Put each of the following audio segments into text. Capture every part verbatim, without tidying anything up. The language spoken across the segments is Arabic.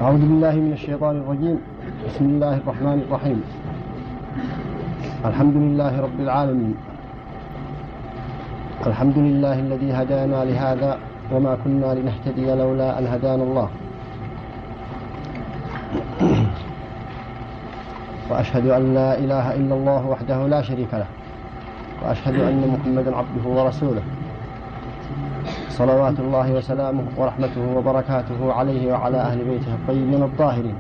أعوذ بالله من الشيطان الرجيم. بسم الله الرحمن الرحيم. الحمد لله رب العالمين. الحمد لله الذي هدانا لهذا وما كنا لنهتدي لولا أن هدانا الله. وأشهد أن لا إله إلا الله وحده لا شريك له، وأشهد أن محمدا عبده ورسوله، صلوات الله وسلامه ورحمته وبركاته عليه وعلى أهل بيته الطيبين الطاهرين.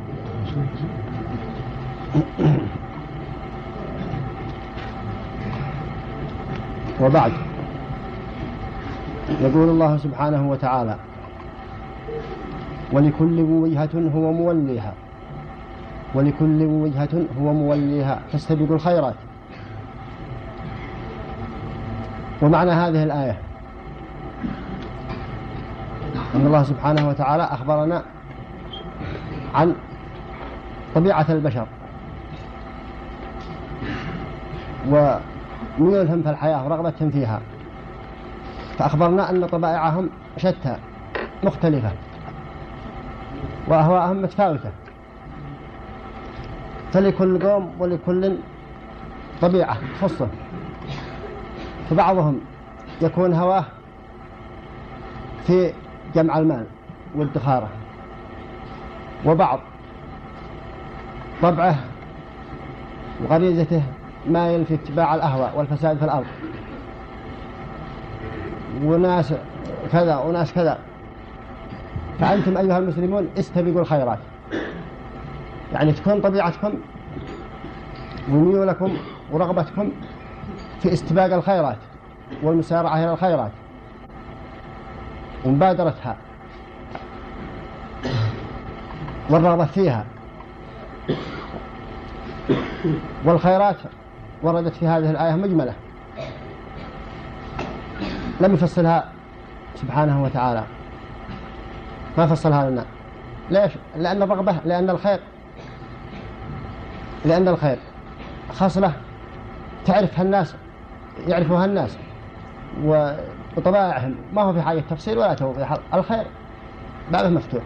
وبعد، يقول الله سبحانه وتعالى: ولكل وجهة هو موليها ولكل وجهة هو موليها فاستبقوا الخيرات. ومعنى هذه الآية أن الله سبحانه وتعالى أخبرنا عن طبيعة البشر وميولهم في الحياة ورغبتهم فيها، فأخبرنا أن طبائعهم شتى مختلفة وأهواءهم متفاوتة، فلكل قوم ولكل طبيعة خاصة. فبعضهم يكون هواه في جمع المال والادخاره، وبعض طبعه وغريزته مايل في اتباع الأهواء والفساد في الأرض، وناس كذا وناس كذا. فأنتم أيها المسلمون استبقوا الخيرات، يعني تكون طبيعتكم وميولكم ورغبتكم في استباق الخيرات والمسارعة إلى الخيرات ومبادرتها والرغبة فيها. والخيرات وردت في هذه الآية مجملة، لم يفصلها سبحانه وتعالى، ما فصلها لنا. ليش؟ لأن الرغبة، لأن الخير لأن الخير خاصلة تعرفها الناس، يعرفوها الناس وطبائعهم، ما هو في حاجة تفصيل ولا توضيح. الخير بابه مفتوح،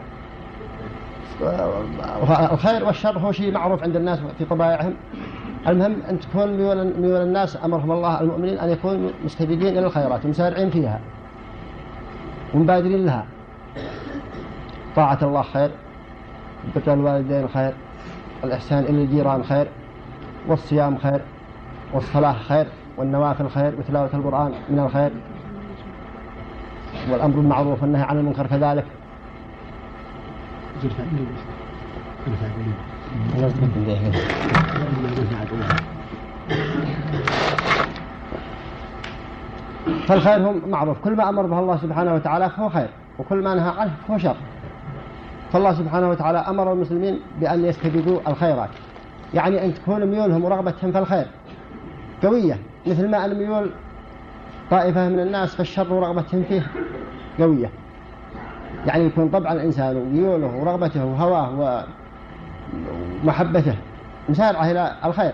الخير والشر هو شيء معروف عند الناس في طبائعهم. المهم أن تكون ميول, ميول الناس أمرهم الله المؤمنين أن يكونوا مستبقين إلى الخيرات ومسارعين فيها ومبادرين لها. طاعة الله خير، بر الوالدين خير، الإحسان إلى الجيران خير، والصيام خير، والصلاة خير، والنوافل خير، وتلاوة القرآن من الخير، والأمر بالمعروف والنهي عن المنكر كذلك. فالخير هو معروف، كل ما أمر به الله سبحانه وتعالى فهو خير، وكل ما نهى عنه فهو شر. فالله سبحانه وتعالى أمر المسلمين بأن يستبقوا الخيرات، يعني أن تكون ميولهم ورغبتهم في الخير قوية، مثل ما أن ميول طائفة من الناس في الشر ورغبتهم فيه قوية. يعني يكون طبعا الإنسان وميوله ورغبته وهواه ومحبته مسارعة إلى الخير.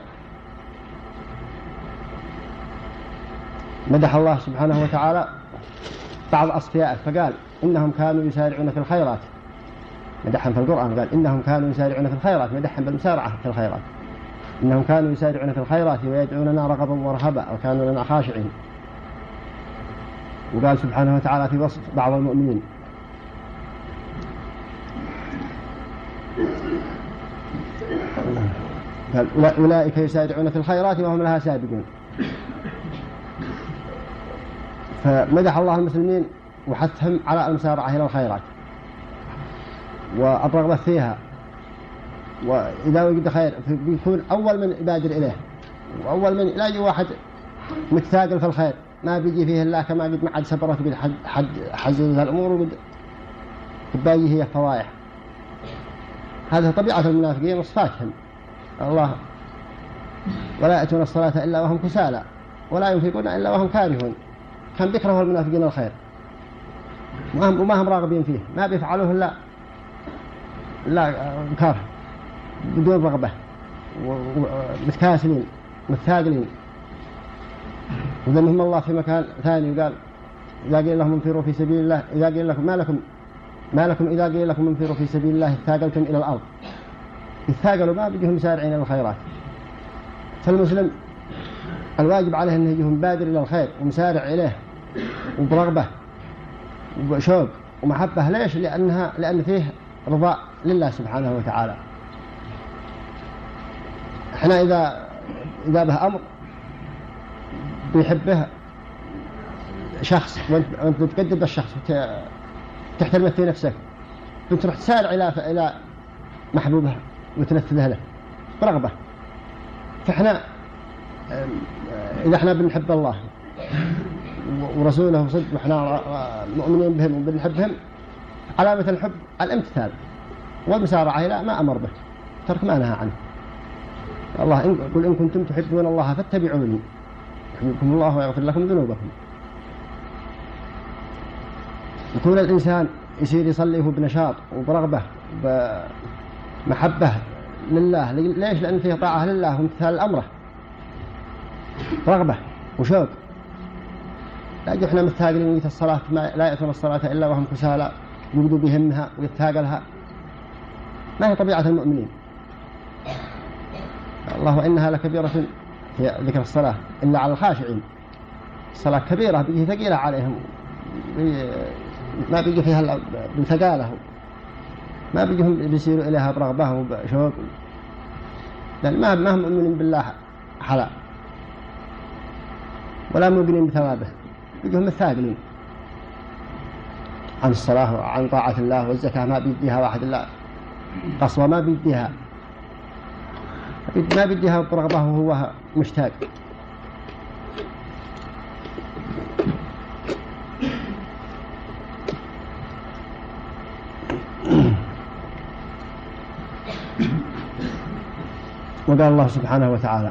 مدح الله سبحانه وتعالى بعض أصفيائه فقال: إنهم كانوا يسارعون في الخيرات. مدحهم في القرآن قال: إنهم كانوا يسارعون في الخيرات، مدحهم بالمسارعة في الخيرات. إنهم كانوا يسارعون في الخيرات ويدعوننا رغبا ورهبا وكانوا لنا خاشعين. وقال سبحانه وتعالى في وصف بعض المؤمنين: قال: أولئك يسارعون في الخيرات وهم لها سابقون. فمدح الله المسلمين وحثهم على المسارعة إلى الخيرات والرغبة فيها، وإذا وجد خير بيكون أول من يبادر إليه، وأول من لا يجي واحد متثاقل في الخير ما بيجي فيه الله كما قد معد سبرت بالحد حد حزن الأمور وقد باقي هي فضايح. هذه طبيعة المنافقين وصفاتهم. الله: ولا يأتون الصلاة إلا وهم كسالى ولا ينفقون إلا وهم كارهون. كان بيكرهوا المنافقين الخير وما هم راغبين فيه، ما بيفعلوه إلا لا كاره بدون رغبة، ومتكاسلين متثاقلين. وذمهم الله في مكان ثاني وقال: إذا قيل لهم انفروا في سبيل الله، إذا قيل لكم ما لكم ما لكم إذا قيل لكم انفروا في سبيل الله اثاقلتم إلى الأرض. يثاقلوا ما بيجهم سارعين الخيرات. فالمسلم الواجب عليه أنه يجهم بادر إلى الخير ومسارع إليه وبرغبة وشوق ومحبة. ليش؟ لأنها لأن فيه رضاء لله سبحانه وتعالى. احنا إذا إذا به أمر بيحبه شخص وأنت تقدم الشخص وتحترمه في نفسك، تروح تسارع إلى إلى محبوبه وتنفذه له برغبة. فإحنا إذا إحنا بنحب الله ورسوله صدق وإحنا مؤمنين بهم وبنحبهم، علامة الحب الامتثال والمسارعة إلى ما أمر به، ترك ما نهى عنه. الله قل إن كنتم تحبون الله فاتبعوني يحببكم الله ويغفر لكم ذنوبكم. يكون الإنسان يصير يصلي بنشاط وبرغبة بمحبة لله. ليش؟ لأن فيه طاعة لله وامتثال أمره، رغبة وشوق. لا إحنا متثاقلين في الصلاة، لا يأتون الصلاة إلا وهم كسالى يبدو بهمها ويتثاقلها. ما هي طبيعة المؤمنين. الله وإنها لكبيرة في ذكر الصلاة إلا على الخاشعين. الصلاة كبيرة بيجي ثقيلة عليهم، ما بيجي فيها بثقاله، ما بيجيهم بيسيروا إليها برغبة وبشوق، لأن ما ما هم مؤمنين بالله حلا ولا موقنين بثوابه، بيجيهم الثاقلين عن الصلاة وعن طاعة الله. والزكاة ما بيديها واحد إلا قصوى، ما بيديها ما بيديها برغبة وهو مشتاق. وقال الله سبحانه وتعالى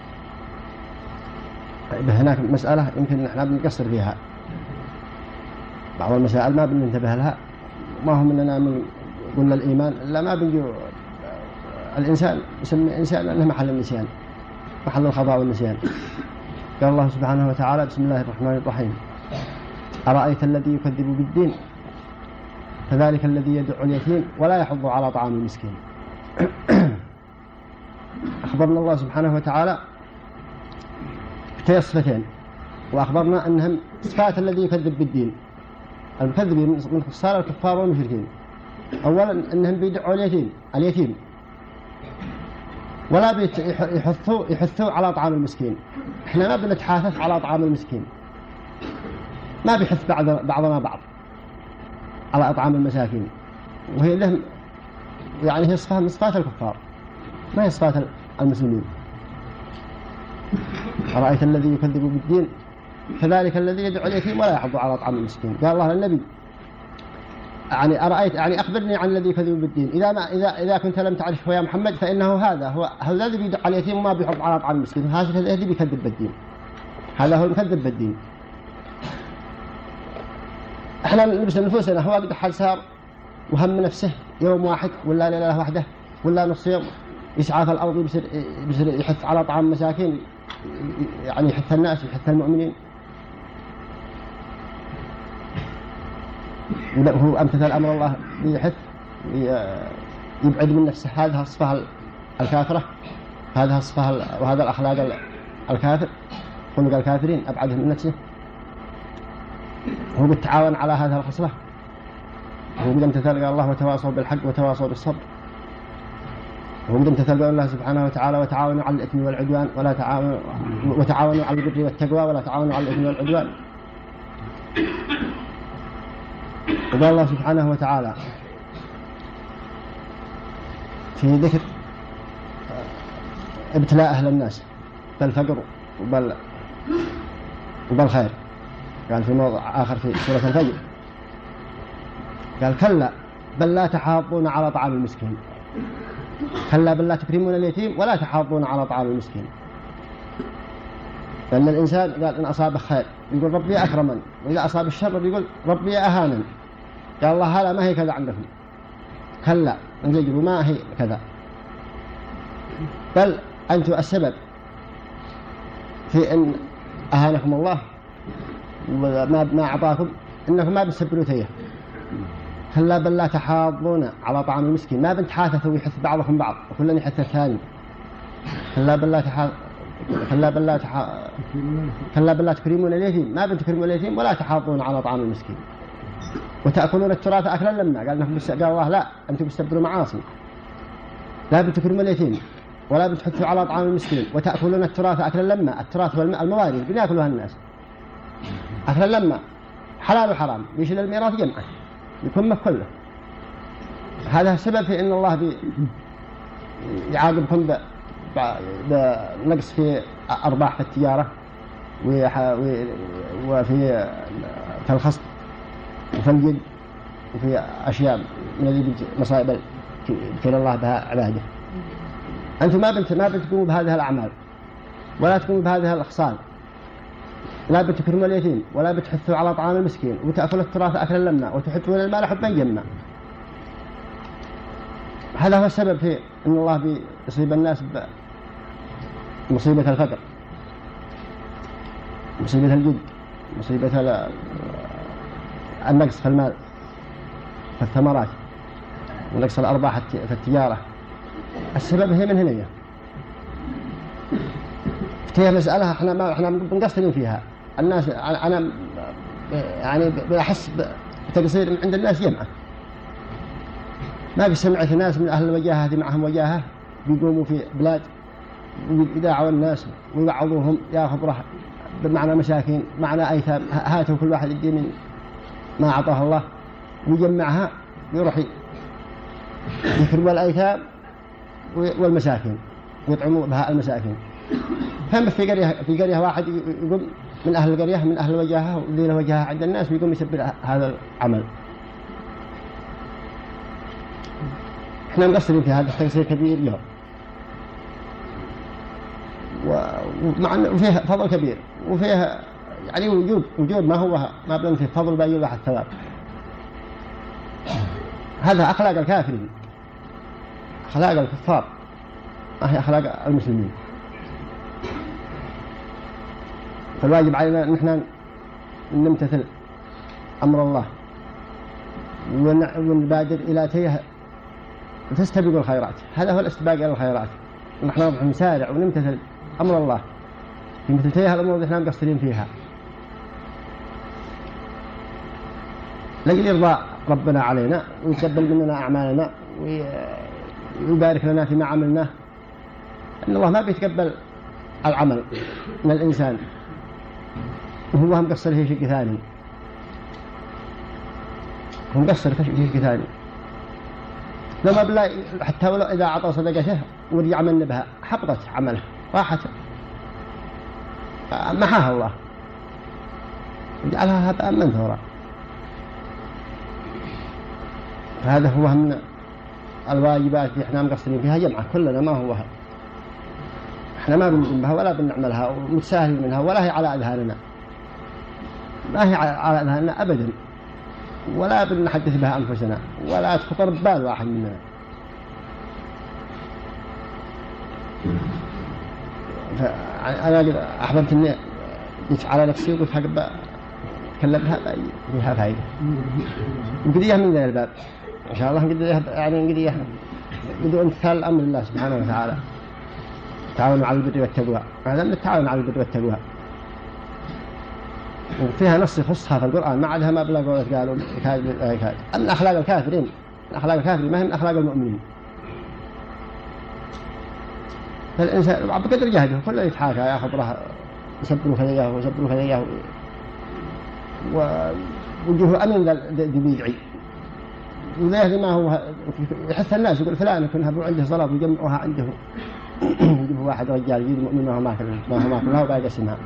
هناك مسألة يمكن نحن بنقصر فيها، بعض المسائل ما بننتبه لها، ما هو مننا من قلنا الإيمان لا ما بنجي. الإنسان يسمى إنسان لأنه محل النسيان، محل الخطأ والنسيان. قال الله سبحانه وتعالى بسم الله الرحمن الرحيم أرأيت الذي يكذب بالدين فذلك الذي يدعو اليتيم ولا يحض على طعام المسكين. أخبرنا الله سبحانه وتعالى بثلاث صفتين، وأخبرنا أنهم صفات الذي يكذب بالدين. المكذبين من كفار الكفار والمشركين. أولا أنهم بيدعوا اليتيم اليتيم ولا يحثوا يحثوا على طعام المسكين. إحنا ما بنتحاثث على طعام المسكين، ما بيحث بعض بعضنا بعض على إطعام المساكين، وهي لهم يعني هي صفات من صفات الكفار ما هي صفات المسلمين. أرأيت الذي يكذب بالدين فذلك الذي يدعو اليتيم ولا يحض على طعام المسكين. قال الله للنبي يعني أرأيت يعني أخبرني عن الذي يكذب بالدين، إذا ما إذا إذا كنت لم تعرفه يا محمد فإنه هذا هو هذا الذي يدعو اليتيم وما بيحض على طعام المسكين، هذا الذي بيكذب بالدين، هذا هو المكذب بالدين. احنا نلبس نفوسنا، هو قد حال صار وهم نفسه يوم واحد ولا ليلة واحدة ولا نص يوم يسعى في الأرض بيصير بيصير يحث على طعام مساكين، يعني يحث الناس يحث المؤمنين. هو امتثال أمر الله يحث يبعد من نفسه. هذه الصفة الكافرة، هذه الصفة وهذا الأخلاق الكافر، خلق الكافرين أبعدهم من نفسه. هو بالتعاون على هذه الخصلة، هو قد امتثال قال الله وتواصوا بالحق وتواصوا بالصبر. هو قد امتثال قال الله سبحانه وتعالى وتعاونوا على الإثم والعدوان ولا تعاونوا وتعاونوا على البر والتقوى ولا تعاونوا على الإثم والعدوان. وقال الله سبحانه وتعالى في ذكر ابتلاء أهل الناس بالفقر وبال وبالخير، قال في موضع آخر في سورة الفجر قال كلا بل لا تحاضون على طعام المسكين، كلا بل لا تكرمون اليتيم ولا تحاضون على طعام المسكين. لأن الإنسان قال إن أصاب خير يقول ربي أكرمن، وإذا أصاب الشر يقول ربي أهانن. قال الله هذا ما هي كذا عندكم، كلا انزجروا ما هي كذا، بل أنتم السبب في أن أهانكم الله وما ما أعطاكم، إنكم ما بتسبروا تيه. كلا بل لا تحاضون على طعام المسكين، ما بنتحاثثوا ويحث بعضكم بعض وكلنا يحث الثاني. كلا بل لا تحا... كلا بل لا تح... كلا بل لا تكرمون اليتيم، ما بنتكرمون اليتيم ولا تحاضون على طعام المسكين. وتأكلون التراث أكلا لما، قال لهم قال الله لا أنتم بتستبدلوا معاصي، لا بتكرموا اليتيم ولا بتحثوا على طعام المسكين. وتأكلون التراث أكلا لما، التراث والمواريث بناكلها الناس أكلا لما، حلال وحرام، يشيل الميراث جمعه يكون كله. هذا سبب في أن الله بي يعاقبكم بنقص في أرباح في التجارة وفي في الخصب وفي الجد وفي أشياء من اللي مصائب يبتلى الله بها عباده. أنتم ما بنت ما بتقوموا بهذه الأعمال ولا تقوموا بهذه الأخصال، لا بتكرموا اليتيم ولا بتحثوا على طعام المسكين وتأكلوا التراث أكلا لما وتحبون المال حبا جما. هذا هو السبب في أن الله بيصيب الناس بمصيبة الفقر، مصيبة الجد، مصيبة النقص في المال في الثمرات ونقص الأرباح في التجارة. السبب هي من هنا. فيها مسألة احنا ما احنا بنقصرين فيها الناس. أنا يعني بحس بتقصير عند الناس جمعة. ما سمعت ناس من أهل الوجاهة هذه معهم وجاهة بيقوموا في بلاد ويداعوا الناس ويوعظوهم يا خبره بمعنى مساكين معنى أيتام، هاتوا كل واحد يدي من ما أعطاه الله ويجمعها ويروح يكرموا الأيتام والمساكين ويطعموا بها المساكين. فهم في قرية في قرية واحد يقوم من أهل القرية من أهل الوجاهة والذين وجاهة عند الناس ويقوم يسبب هذا العمل. احنا مقصرين في هذا التقصير كبير له، ومع وفيه فضل كبير وفيه يعني وجود وجود ما هو ما بين فيه فضل باقي واحد ثواب. هذا أخلاق الكافرين، أخلاق الكفار، ما هي أخلاق المسلمين. فالواجب علينا نحن نمتثل أمر الله ونبادر إلى تيه تستبق الخيرات. هذا هو الاستباق إلى الخيرات، نحن نسارع ونمتثل أمر الله في مثل تيه الأمور اللي نحن مقصرين فيها لأجل يرضى ربنا علينا ويتقبل مننا أعمالنا ويبارك لنا فيما عملناه. إن الله ما بيتقبل العمل من الإنسان وهو مقصر في شيء ثاني، هو مقصر في شيء ثاني. لما بلا حتى ولو إذا أعطى صدقته ورجع من بها حبطت عمله راحت محاها الله وجعلها هباء منثورا. هذا هو من الواجبات اللي احنا مقصرين فيها جمعة كلنا. ما هو احنا ما بنقوم بها ولا بنعملها ومتساهل منها ولا هي على أذهاننا، ما هي على أذهاننا أبدا، ولا بنحدث بها أنفسنا ولا تخطر ببال واحد مننا. فأنا أحببت أني على نفسي وقلت حق أتكلم بها فيها فائدة وقضية من ذا الباب إن شاء الله. قضية يعني قضية بدون امتثال أمر الله سبحانه وتعالى، تعاونوا على البر والتقوى. هذا من التعاون على البر والتقوى، وفيها نص يخصها في القرآن ما عادها ما بلغوا قالوا كاد. أما أخلاق الكافرين، أخلاق الكافرين ما هي من أخلاق المؤمنين. فالإنسان بقدر جهده كله يتحاكى يا خبره يسبروا خليه ويسبروا خليه ووجهه أمن ذي بيدعي وذي ما هو يحث الناس يقول فلان يكون هبوا عنده صلاة ويجمعوها عنده يجيبوا واحد رجال يجيب مؤمن ما هو ماكل ما هو ماكل وباقي يقسمها.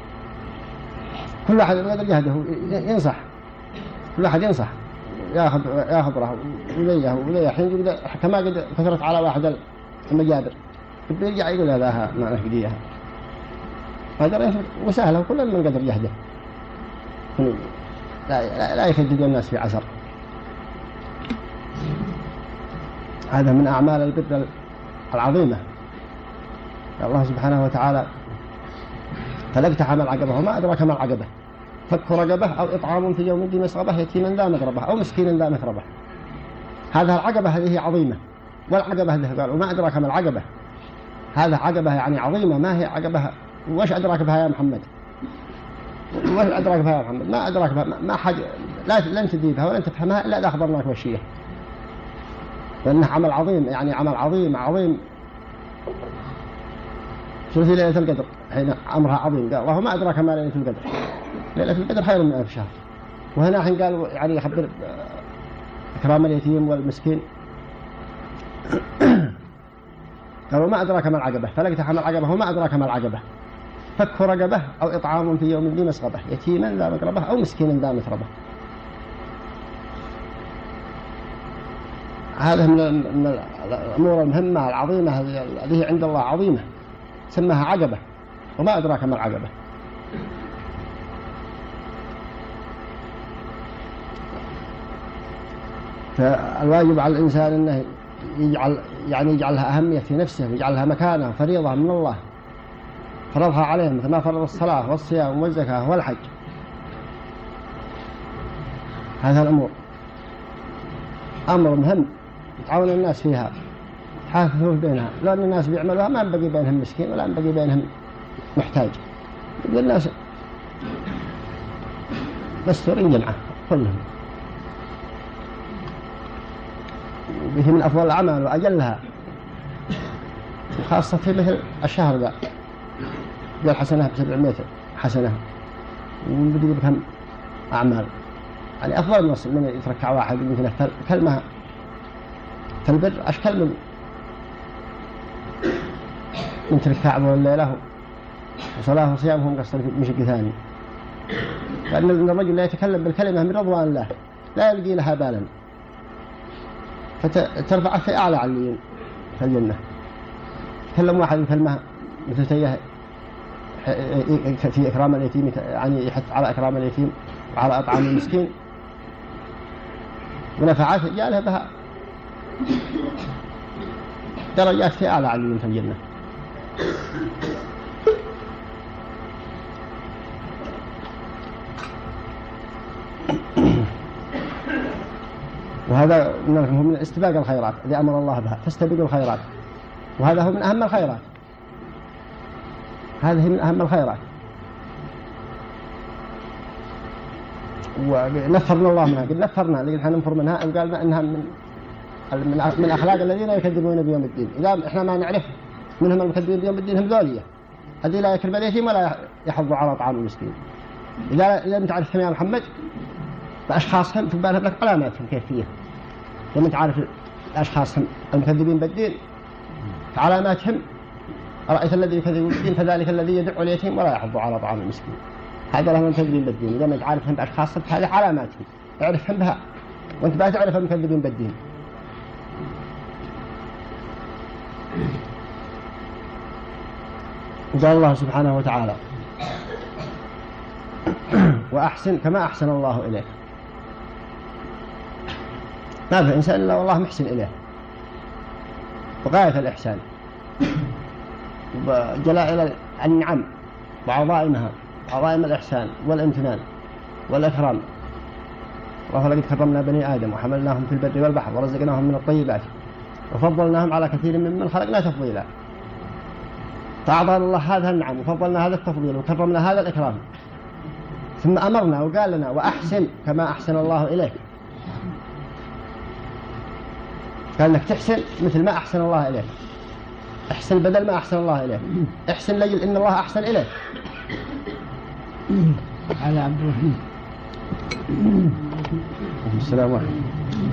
كل واحد بقدر جهده ينصح، كل واحد ينصح ياخذ ياخذ راحه وليه وليه حين كما قد كثرت على واحد المجابر بيرجع يقول هذا ما نفديها. هذا وسهله وكل من قدر جهده لا لا يشدد الناس في عسر. هذا من أعمال البر العظيمة. الله سبحانه وتعالى فلاقتحم العقبة وما أدراك ما العقبة، فك رقبة أو إطعام في يوم ذي مسغبة يتيما ذا مقربة أو مسكينا ذا متربة. هذا العقبة هذه عظيمة، والعقبة هذه قال وما أدراك ما العقبة، هذا عقبة يعني عظيمة، ما هي عقبة وش أدراك بها يا محمد، وش أدراك بها يا محمد، ما أدراك بها، ما حد لا لن تدري بها ولن تفهمها إلا إذا أخبرناك وشية، لأنه عمل عظيم، يعني عمل عظيم عظيم. شوف في ليلة القدر حين أمرها عظيم، قال الله ما أدراك ما ليلة القدر، ليلة القدر خير من ألف شهر. وهنا حين قالوا يعني يخبر إكرام اليتيم والمسكين، قالوا ما أدراك ما العقبة، فلقتها ما العقبة وما أدراك ما العقبة، فك رقبة أو إطعام في يوم ذي مسغبة، يتيما ذا مقربة أو مسكين ذا متربة. هذا من الأمور المهمة العظيمة هذه عند الله عظيمة، سماها عقبة، وما أدراك ما العقبة. فالواجب على الإنسان أنه يجعل يعني يجعلها أهمية في نفسه، ويجعلها مكانة فريضة من الله فرضها عليه، مثل ما فرض الصلاة والصيام والزكاة والحج. هذا الأمور أمر مهم يتعاون الناس فيها، يحافظوا بينها، لأن الناس بيعملوها ما ينبغي بينهم مسكين ولا ينبغي بينهم محتاج، الناس مستورين جمعة كلهم. وبه من أفضل الأعمال وأجلها، وخاصة في مثل الشهر ذا، قال حسنة بسبعمائة حسنة، وبدي بكم أعمال، يعني أفضل من يتركع واحد مثل كلمة فالبر أشكال من من تركع الليلة وصلاة وصيامه مقصر في مشق ثاني، لأن الرجل لا يتكلم بالكلمة من رضوان الله لا يلقي لها بالا، فترفع في أعلى عليين في الجنة. تكلم واحد بكلمة مثل تيه في إكرام اليتيم، يعني يحث على إكرام اليتيم وعلى أطعام المسكين، ونفعات جاء لها بها درجات في أعلى عليين في الجنة. وهذا هو من استباق الخيرات الذي أمر الله بها، فاستبقوا الخيرات، وهذا هو من أهم الخيرات، هذه من أهم الخيرات. ونفرنا الله منها، قد نفرنا لكن احنا ننفر منها، وقال إنها من من أخلاق الذين يكذبون بيوم الدين. إذا احنا ما نعرف منهم المكذبين بيوم الدين هم ذولية، الذي لا يكرم اليتيم ولا يحض على طعام المسكين. إذا إذا أنت عارفهم يا محمد بأشخاصهم تبان لك علاماتهم كيفية، لما تعرف أشخاصهم المكذبين بالدين علاماتهم، رأيت الذي يكذب بالدين فذلك الذي يدعو اليتيم ولا يحض على طعام المسكين. هذا لهم المكذبين بالدين، إذا ما تعرفهم بأشخاصهم هذه علاماتهم اعرفهم بها، وأنت بقى تعرف المكذبين بالدين. قال الله سبحانه وتعالى وأحسن كما أحسن الله إليك. ما في إنسان إلا والله محسن إليه وغاية الإحسان، وجلائل النعم وعظائمها، عظائم الإحسان والامتنان والإكرام. الله لقد كرمنا بني آدم وحملناهم في البر والبحر ورزقناهم من الطيبات وفضلناهم على كثير ممن خلقنا تفضيلا. فأعطانا الله هذا النعم وفضلنا هذا التفضيل وكرمنا هذا الإكرام، ثم أمرنا وقال لنا وأحسن كما أحسن الله إليك. قال لك تحسن مثل ما أحسن الله إليك، احسن بدل ما أحسن الله إليك، احسن لجل إن الله أحسن إليك. على عبد الرحمن السلام عليكم.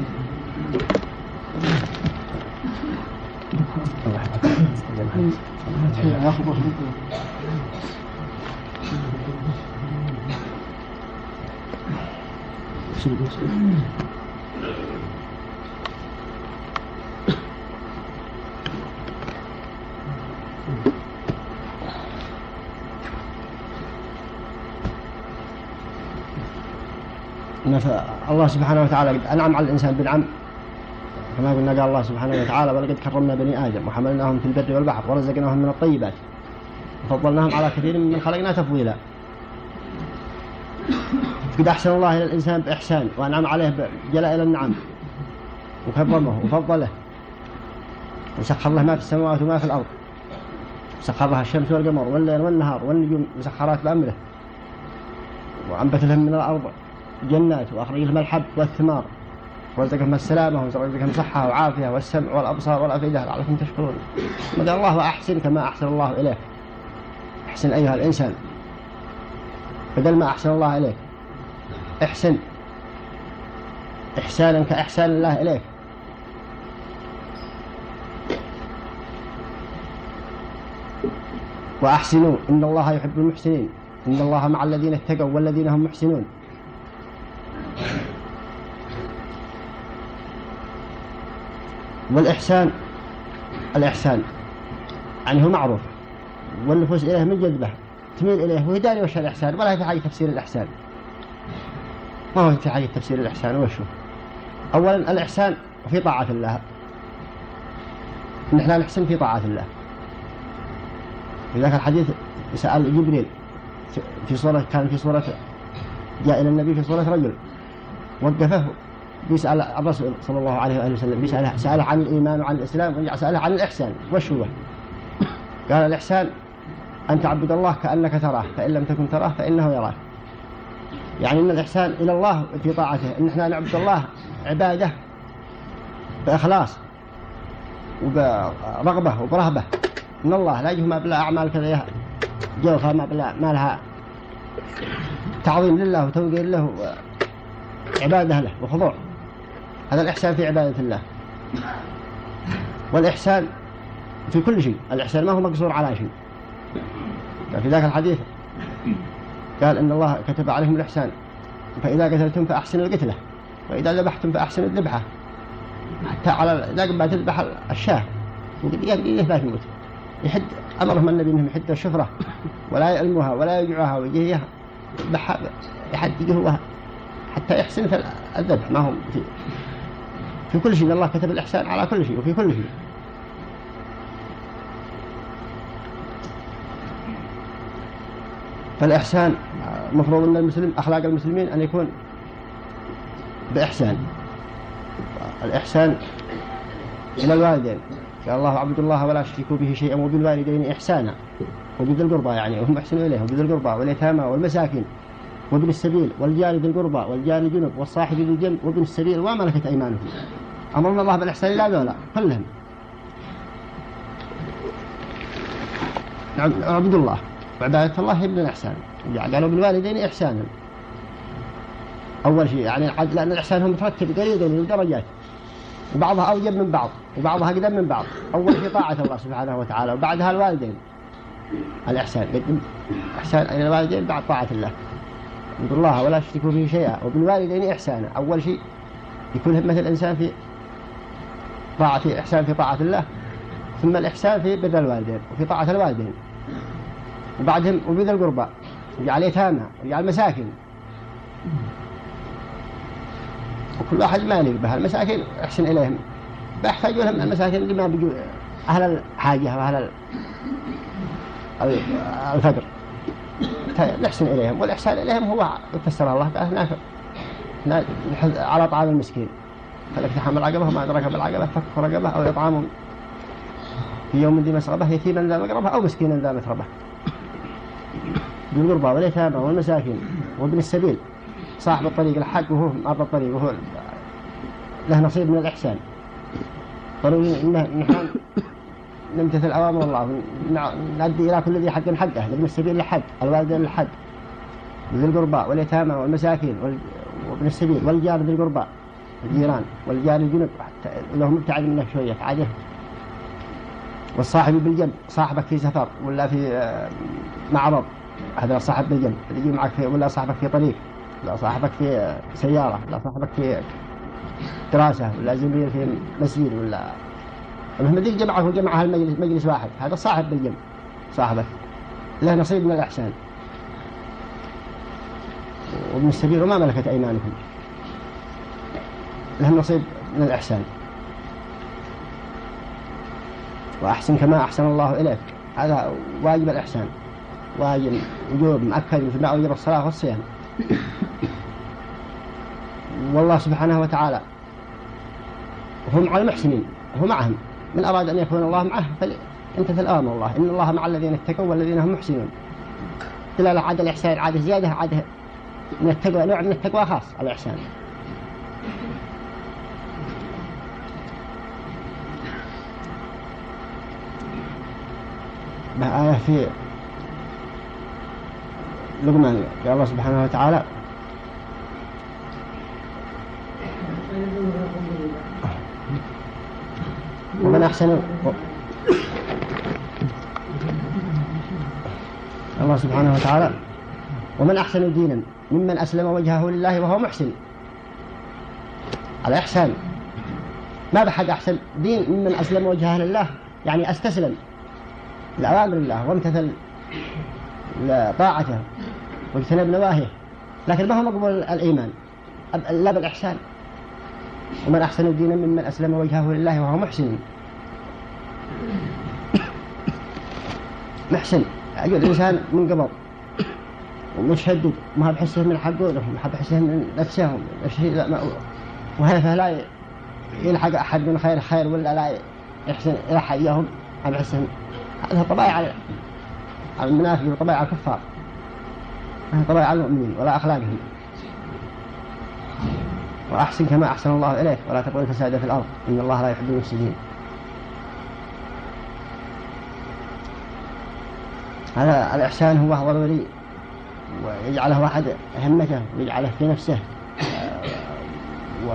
الله سبحانه وتعالى قد أنعم على الإنسان بنعم، كما قلنا قال الله سبحانه وتعالى ولقد كرمنا بني آدم وحملناهم في البر والبحر ورزقناهم من الطيبات وفضلناهم على كثير ممن خلقنا تفضيلا. قد أحسن الله إلى الإنسان بإحسان وأنعم عليه بجلائل النعم وكرمه وفضله وسخر له ما في السماوات وما في الأرض، سخر لها الشمس والقمر والليل والنهار والنجوم مسخرات بأمره، وأنبت لهم من الأرض جنات وأخرج لهم الحب والثمار ورزقهم السلامة ورزقهم صحة وعافية والسمع والأبصار والأفئدة لعلكم تشكرون. قال الله وأحسن كما أحسن الله إليك. احسن أيها الإنسان بدل ما أحسن الله إليك، احسن إحسانا كإحسان الله إليك. وأحسنوا إن الله يحب المحسنين، إن الله مع الذين اتقوا والذين هم محسنون. والإحسان الإحسان يعني هو معروف والنفوس إليه من جذبه تميل إليه وهداني. وش الإحسان؟ ولا في حاجة تفسير الإحسان، ما هو في حاجة تفسير الإحسان. وشو؟ أولا الإحسان في طاعة الله، نحن نحسن في طاعة الله. في ذاك الحديث سأل جبريل في صورة، كان في صورة، جاء إلى النبي في صورة رجل وقفه بيسأل الرسول صلى الله عليه وآله وسلم، بيسأله سأله عن الإيمان وعن الإسلام وسأله عن الإحسان. وش هو؟ قال الإحسان أن تعبد الله كأنك تراه فإن لم تكن تراه فإنه يراك. يعني أن الإحسان إلى الله في طاعته، إن إحنا نعبد الله عبادة بإخلاص وبرغبة وبرهبة من الله، لا يجه ما بلا أعمال كذا جوفها، ما بلا ما لها تعظيم لله وتوقير له وعبادة له وخضوع. هذا الإحسان في عبادة الله. والإحسان في كل شيء، الإحسان ما هو مقصور على شيء. في ذاك الحديث قال إن الله كتب عليهم الإحسان، فإذا قتلتم فأحسنوا القتلة، وإذا ذبحتم فأحسنوا الذبحة. حتى على ذاك ما تذبح الشاه ودقيقة ما تموت، يحد أمرهم النبي أنهم يحدوا الشفرة ولا يألموها ولا يجوعها ويجيها يذبحها يحدقوها حتى يحسن في الذبح. ما هم في, في كل شيء الله كتب الإحسان على كل شيء وفي كل شيء. فالإحسان مفروض أن المسلم أخلاق المسلمين أن يكون بإحسان. الإحسان إلى الوالدين، قال الله عبد الله ولا تشركوا به شيئا وبالوالدين إحسانا وبذي القربى، يعني وهم أحسنوا إليه، وبذي القربى واليتامى والمساكين وابن السبيل والجار ذي القربى والجار الجنب والصاحب بالجنب وابن السبيل وما ملكت أيمانهم. أمرنا الله بالإحسان إلى ذولا كلهم. عبد الله وعبادة الله هي من الإحسان. قالوا بالوالدين إحسانا أول شيء، يعني لأن الإحسان هم مترتب قريبا من الدرجات، وبعضها أوجب من بعض وبعضها أقدم من بعض. أول شيء طاعة الله سبحانه وتعالى، وبعدها الوالدين. الإحسان قدم إحسان إلى الوالدين بعد طاعة الله. عبد الله ولا تشركوا به شيئا وبالوالدين إحسانا. أول شيء يكون همة الإنسان في طاعة إحسان في طاعة الله، ثم الإحسان في بر الوالدين وفي طاعة الوالدين، وبعدهم وبذي القربى وجعل يتامى وجعل مساكين. وكل واحد مالك بها المساكين احسن إليهم، بيحتاجوا لهم المساكين اللي ما بيجوا أهل الحاجة وأهل الفقر نحسن إليهم. والإحسان إليهم هو فسر الله تعالى على طعام المسكين، فالاقتحام العقبة وما أدرك بالعقبة فك رقبة أو إطعام في يوم ذي مسغبة يتيما ذا مقربة أو مسكينا ذا متربة. بالقربى واليتامى والمساكين وابن السبيل صاحب الطريق الحق وهو أرض الطريق وهو له نصيب من الإحسان. ضروري إن نحن نمتثل أوامر الله ونؤدي إلى كل ذي حق حقه. ابن السبيل لحق، الوالدين لحق، ذي القربى واليتامى والمساكين وابن السبيل والجار ذي القربى الجيران والجار الجنب لهم مبتعد منه شوية عاده، والصاحب بالجنب صاحبك في سفر ولا في معرض هذا صاحب بالجنب اللي يجي معك في، ولا صاحبك في طريق، لا صاحبك في سيارة، لا صاحبك في دراسة، ولا زميل في مسجد، ولا المهم ذي الجمعة وجمعها المجلس مجلس واحد، هذا صاحب بالجنب صاحبك له نصيب من الإحسان. وابن السبيل وما ملكت أيمانكم له نصيب من الإحسان. وأحسن كما أحسن الله إليك، هذا واجب الإحسان، واجب وجوب مؤكد مثل ما أوجب الصلاة والصيام. والله سبحانه وتعالى وهم مع المحسنين وهو معهم. من أراد أن يكون الله معه فليمتثل أوامر الله، إن الله مع الذين اتقوا والذين هم محسنون. دلالة عاد الإحسان عاد زيادة عاد من التقوى، نوع من التقوى خاص على الإحسان. آية في لقمان قال الله سبحانه وتعالى: ومن أحسن الله سبحانه وتعالى ومن أحسن دينا ممن أسلم وجهه لله وهو محسن. على إحسان، ما بحد أحسن دين ممن أسلم وجهه لله، يعني أستسلم لأوامر الله وامتثل لطاعته واجتنب نواهيه، لكن ما هو مقبول الإيمان لا بالإحسان. ومن أحسن دينا ممن أسلم وجهه لله وهو محسن. محسن أجل الإنسان من قبل ومشدد، ما بحسه من حقوقهم، ما بحسه من نفسهم الشيء لا ما وهذا لا يلحق أحد من خير خير ولا لا يحسن إلى حيهم. ما بحسه هذا طبيعي على المنافقين وطبيعي على الكفار، هذا طبيعي على المؤمنين ولا أخلاقهم. وأحسن كما أحسن الله إليك ولا تبغي الفساد في الأرض إن الله لا يحب المفسدين. هذا الإحسان هو ضروري، ويجعله واحد همته ويجعله في نفسه، و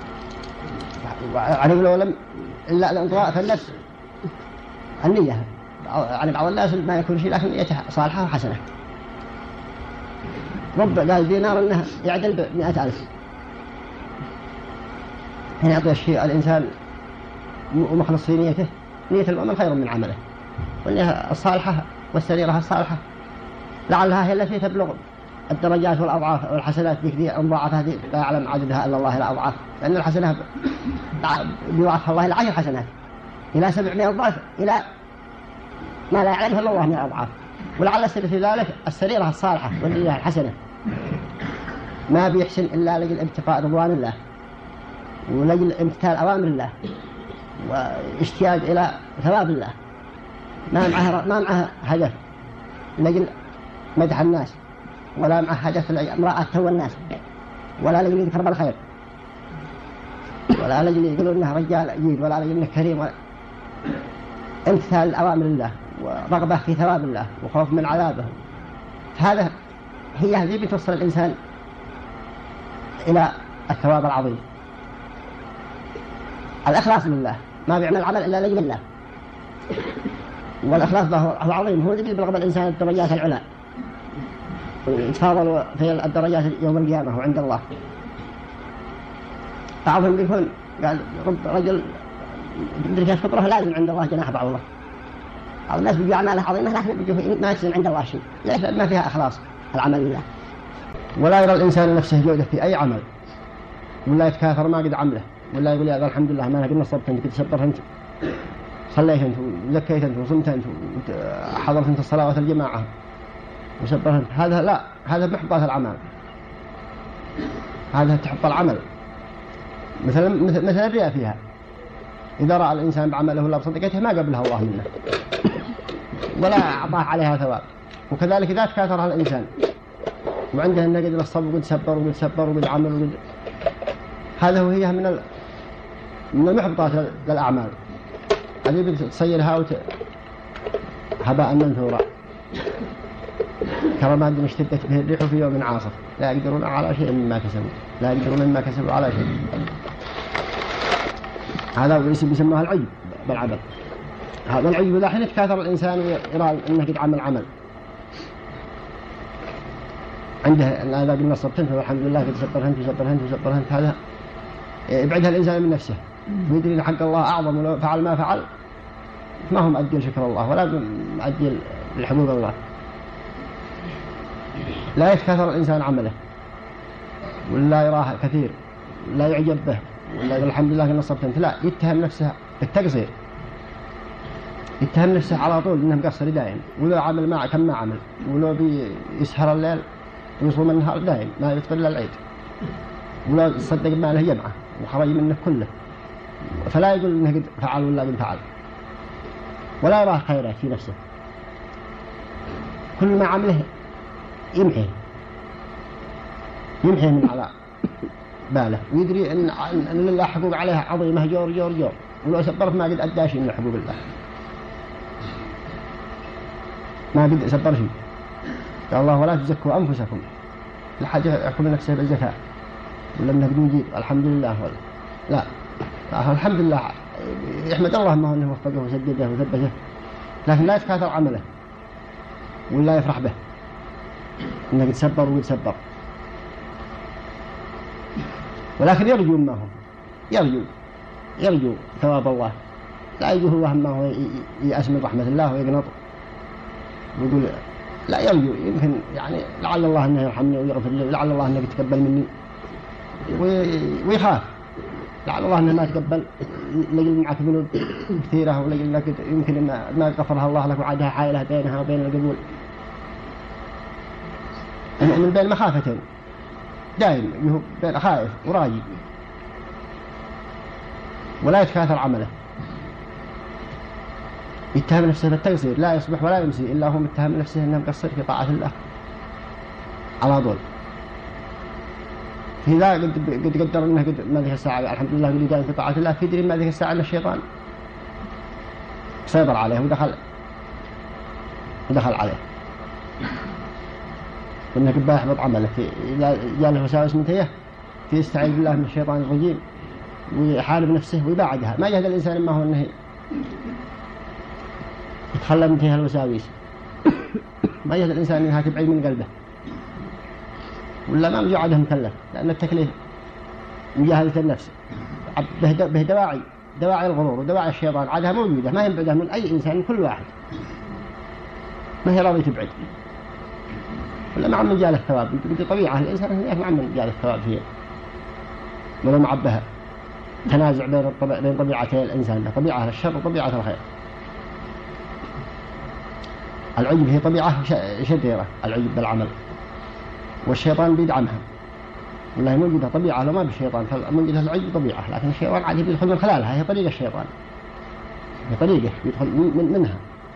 وعلى لو لم إلا الانطواء في النفس النية. يعني بعض الناس ما يكون شيء لكن نيته صالحة وحسنة. رب قال دينار إنه يعدل بمئة ألف. هنا يعطي الشيء الإنسان ومخلص في نيته، نية المؤمن خير من عمله، والنية الصالحة والسريرة الصالحة لعلها هي التي تبلغ الدرجات والأضعاف والحسنات ذي المضاعفة هذه لا يعلم عددها إلا الله لا أضعاف، لأن الحسنة بيضاعفها الله إلى عشر حسنات إلى سبعمائة ضعف إلى ما لا يعلمها إلا الله من الأضعاف. ولعل السبب في ذلك السريرة الصالحة والنية الحسنة، ما بيحسن إلا لجل ابتقاء رضوان الله ولجل امتثال أوامر الله واشتياق إلى ثواب الله، ما معها ما معها هدف لجل مدح الناس، ولا معها هدف امرأة تهوى الناس، ولا لجل يذكر بالخير، ولا لجل يقولوا إنه رجال جيد، ولا لجل إنه كريم، ولا امتثال أوامر الله ورغبة في ثواب الله وخوف من عذابه. هذا هي هذه بتوصل الإنسان إلى الثواب العظيم. الإخلاص لله، ما بيعمل عمل إلا لجل الله، والإخلاص له العظيم هو الذي بيبلغ الإنسان الدرجات العلى يتفاضل في الدرجات يوم القيامة وعند الله. بعضهم يقول قال رب رجل درجات فطره لازم عند الله جناح بعض الله. بعض الناس بيجوا أعماله عظيمة لكن بيجوا ما يسلم عند الله شيء، لأن ما فيها إخلاص العمل لله. ولا يرى الإنسان نفسه جودة في أي عمل، ولا يتكاثر ما قد عمله، ولا يقول يا الحمد لله ما قد نصبت أنت، قد سبرت أنت، صليت أنت وزكيت أنت وصمت أنت وحضرت أنت الصلاة الجماعة وسبرت أنت. هذا لا، هذا محبط العمل، هذا تحبط العمل. مثلا مثل الرياء فيها، إذا رأى الإنسان بعمله ولا بصدقته ما قبلها الله منه ولا أعطاه عليها ثواب. وكذلك إذا تكاثرها الإنسان وعنده أنه قد نصب وقد سبر وقد سبر وقد عمل وقد، هذا هي من من المحبطات للأعمال، هذه بتصيرها وت... هباء منثورا كرماد اشتدت به الريح في يوم عاصف لا يقدرون على شيء مما كسبوا لا يقدرون مما كسبوا على شيء. هذا بيسموها العجب بالعبد. هذا العجب إذا حين تكاثر الإنسان ويرى أنه قد عمل عمل عنده هذا قد نصبت أنت والحمد لله قد سبرت أنت وسبرت أنت وسبرت أنت، هذا يبعدها الإنسان من نفسه ويدري أن حق الله أعظم، ولو فعل ما فعل ما هم مؤدي شكر الله ولا مؤدي الحبوب الله. لا يتكاثر الإنسان عمله ولا يراه كثير لا يعجب به ولا يقول الحمد لله قد نصبت أنت، لا يتهم نفسه بالتقصير، يتهم نفسه على طول إنه مقصر دائم، ولو عمل ما كم ما عمل، ولو بيسهر الليل ويصوم النهار دائم ما يفطر إلا العيد، ولو صدق ماله جمعه وخرج منه كله فلا يقول إنه قد فعل ولا قد فعل، ولا يراه خيرات في نفسه، كل ما عمله يمحيه يمحيه من على باله، ويدري إن, إن لله حقوق عليها عظيمة جور جور جور، ولو سبرت ما قد أدى شيء من حقوق الله، ما قد سبر شيء. قال الله ولا تزكوا أنفسكم، لحد يحكم نفسه بالزكاة ولا منه بدون جيد الحمد لله ولا لا. الحمد لله يحمد الله ما هو أنه وفقه وسدده وثبته، لكن لا يتكاثر عمله ولا يفرح به إنه قد سبر وقد سبر، ولكن يرجو ما هو يرجو يرجو ثواب الله، لا يجوه الله ما هو يأس من رحمة الله ويقنط ويقول لا، يرجو يمكن يعني لعل الله أنه يرحمني ويغفر لي، ولعل الله أنه يتقبل مني، ويخاف لعل الله أنه ما يتقبل لقل معك ذنوب كثيرة، ولقل لك يمكن ما غفرها الله لك وعادها حائلة بينها وبين القبول، من بين مخافتين دائم يهو بين خائف وراجي، ولا يتكاثر عمله، يتهم نفسه بالتقصير، لا يصبح ولا يمسي إلا هو متهم نفسه أنه مقصر في طاعة الله على طول. في ذا قد قد قدر أنه قد ما ذيك الساعة الحمد لله قد يدائم في طاعة الله، في دري ما ذيك الساعة أن الشيطان سيطر عليه ودخل ودخل عليه، وأنه قد يحبط عمله، إذا جاء له وساوس منتهية في يستعيذ بالله من الشيطان الرجيم ويحارب نفسه ويباعدها. ما يهدى الإنسان ما هو أنه يتخلى من تلك الوساوس، ما يهدى الإنسان أنها تبعد من قلبه، ولا ما يعده مكلف، لأن التكليف مجاهدة النفس به دواعي دواعي الغرور ودواعي الشيطان عادها موجودة، ما ينبعدها من أي إنسان، من كل واحد ما هي راضي تبعد، ولا مع من جاء الثواب. بدي طبيعة الإنسان هي مع من جاء الثواب فيه، ولو معبها تنازع بين الطبيعة بين طبيعتي الإنسان، طبيعة الشر وطبيعة الخير. العجب هي طبيعة شريرة، العجب بالعمل، والشيطان بيدعمها، والله موجودة طبيعة لو ما بالشيطان، فموجودة العجب طبيعة، لكن الشيطان عادي بيدخل من خلالها، هي طريقة الشيطان، هي طريقة بيدخل من منها،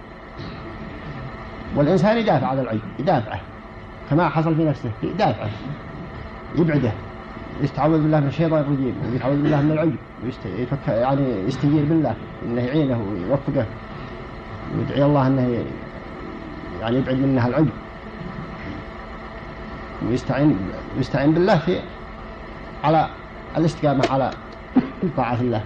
والإنسان يدافع عن العجب، يدافعه كما حصل في نفسه، يدافعه يبعده، يستعوذ بالله من الشيطان الرجيم، ويتعوذ بالله من العجب، ويستفك يعني يستجير بالله إنه يعينه ويوفقه، ويدعي الله إنه يعني يبعد منها العجب، ويستعين ويستعين بالله في على الاستقامة على طاعة الله.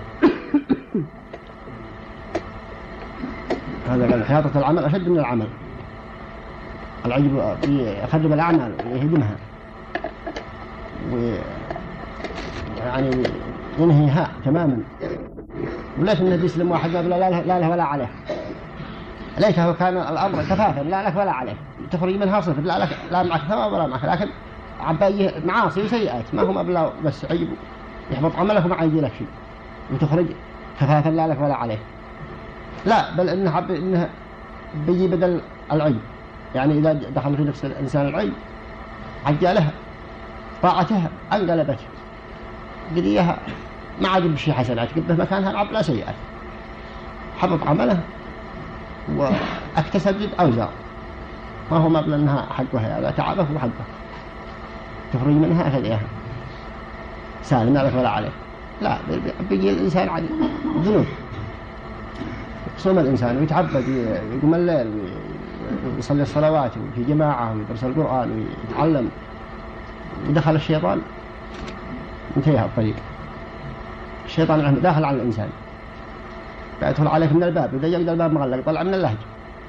هذا قال حياطة العمل أشد من العمل، العجب يخرب الأعمال ويهدمها ويعني ينهيها تماما، وليس النبي يسلم واحد قال لا له ولا عليه، ليته كان الأمر كفافا لا لك ولا عليك، تخرج منها صفر، لا لك لا معك ثواب ولا معك، لكن عباية معاصي وسيئات ما هم أبلا بس عيب يحبط عملك وما يجي لك شيء، وتخرج كفافا لا لك ولا عليك، لا بل إنه عب إنه بيجي بدل العيب، يعني إذا دخل في نفس الإنسان العيب عجلها طاعتها انقلبت قديها ما عاد بشي حسنات، قبه مكانها العب لا سيئات، حبط عمله واكتسب أوزار ما هو مبلغ أنها حقها، هذا تعبه وحقه، تخرج منها أخذيها سالم لا لك ولا عليه، لا بيجي الإنسان عادي ذنوب، يصوم الإنسان ويتعبد ويقوم الليل ويصلي الصلوات وفي جماعة ويدرس القرآن ويتعلم، ودخل الشيطان انتهى الطريق، الشيطان داخل على الإنسان يدخل عليك من الباب، إذا يقدر الباب مغلق طلع من اللهج،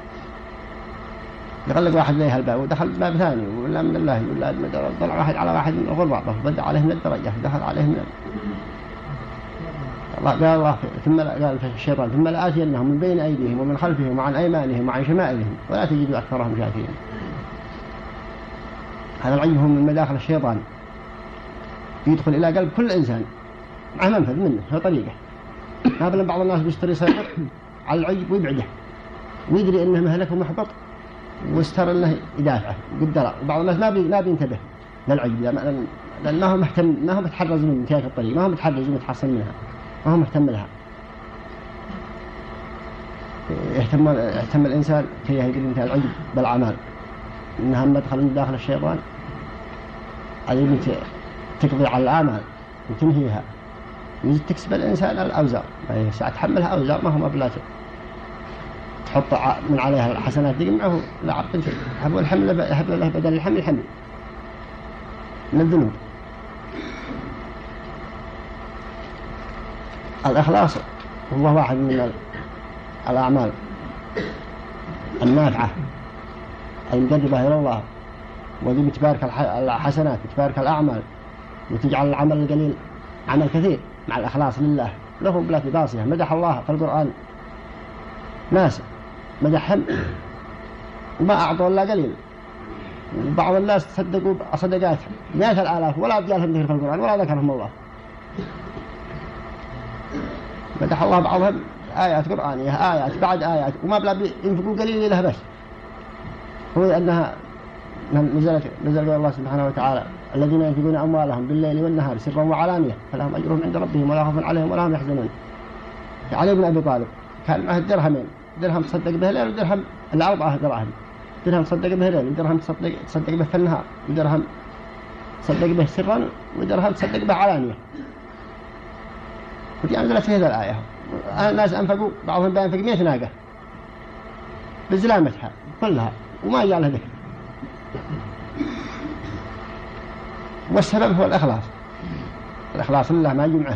يغلق واحد ليه الباب ودخل باب ثاني ولا من اللهج، ولا طلع واحد على واحد من غرباطه بدأ عليه من الدرجة، دخل عليه من الله. قال الله ثم قال في الشيطان ثم لآتينهم من بين أيديهم ومن خلفهم وعن أيمانهم وعن شمائلهم ولا تجد أكثرهم شاكرين. هذا العجب من مداخل الشيطان، يدخل إلى قلب كل إنسان مع منفذ منه في طريقه، ما بل بعض الناس بيشتري سيطر على العجب ويبعده ويدري أنه مهلك ومحبط واستر أنه يدافعه قدره، وبعض الناس ما بي ما بينتبه للعجب لأن ما هو مهتم، ما هو متحرز من تلك الطريق، ما هو متحرز ومتحصن منها، ما هو مهتم لها. يهتم يهتم الإنسان كي يهدي مثل العجب بالأعمال إنها مدخل من داخل الشيطان اللي تقضي على الأعمال وتنهيها، تكسب الإنسان الأوزار، يعني ساعة تحملها أوزار ما هو مبلغ تحط من عليها الحسنات تجمعه لا عقل حب الحمل حب له بدل الحمل حمل من الذنوب. الإخلاص هو واحد من الأعمال النافعة المقربة إلى الله، وذي بتبارك الحسنات بتبارك الأعمال وتجعل العمل القليل عمل كثير مع الإخلاص لله. لهم بلا باصية مدح الله في القرآن ناس مدحهم وما أعطوا إلا قليل، وبعض الناس تصدقوا صدقات مئات الآلاف ولا جالهم ذكر في القرآن ولا ذكرهم الله. مدح الله بعضهم آيات قرآنية آيات بعد آيات وما بلا ينفقوا قليل لها، بس هو أنها نزلت نزل قول الله سبحانه وتعالى الذين ينفقون أموالهم بالليل والنهار سرا وعلانية فلهم أجرهم عند ربهم ولا خوف عليهم ولا هم يحزنون. علي بن أبي طالب كان معه درهمين، درهم تصدق به ليل ودرهم الأربعة دراهم، درهم تصدق به ليل ودرهم تصدق تصدق به في النهار، ودرهم تصدق به سرا ودرهم تصدق به علانية. ودي أنزلت في هذا الآية الناس أنفقوا بعضهم بينفق مئة ناقة بزلامتها كلها وما جاء لها ذكر. والسبب هو الإخلاص، الإخلاص لله ما يجمعه.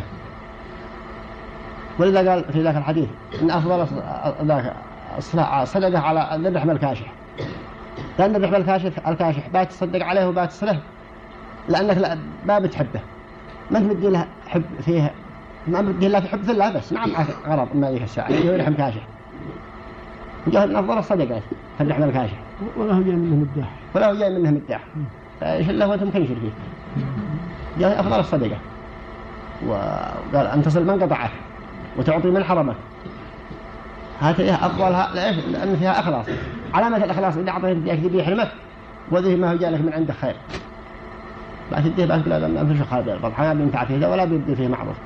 ولذا قال في ذاك الحديث إن أفضل الصدقة على الذبح بالكاشح، لأن الذبح بالكاشح الكاشح بات تصدق عليه وبات تصله لأنك ما بتحبه، ما تمدي له حب فيها، ما بدي الله حب في الله بس نعم غرض ما ذيك الساعة يجي يرحم كاشح. جاء من أفضل الصدقات فالرحم الكاشح ولا هو جاي منه مداح ولا هو جاي منه مداح إيش الله هو تمكن يشرك فيه. جاء أفضل الصدقة وقال أن تصل من قطعك وتعطي من حرمك، هذه أفضلها لإيش؟ لأن فيها إخلاص. علامة الإخلاص إذا أعطيت بديك ذي بيحرمك وذي ما هو جاء لك من عنده خير لا تديه بس بلا ما فيش خير طبعا ما بينفع فيه ولا بيبدي فيه معروف.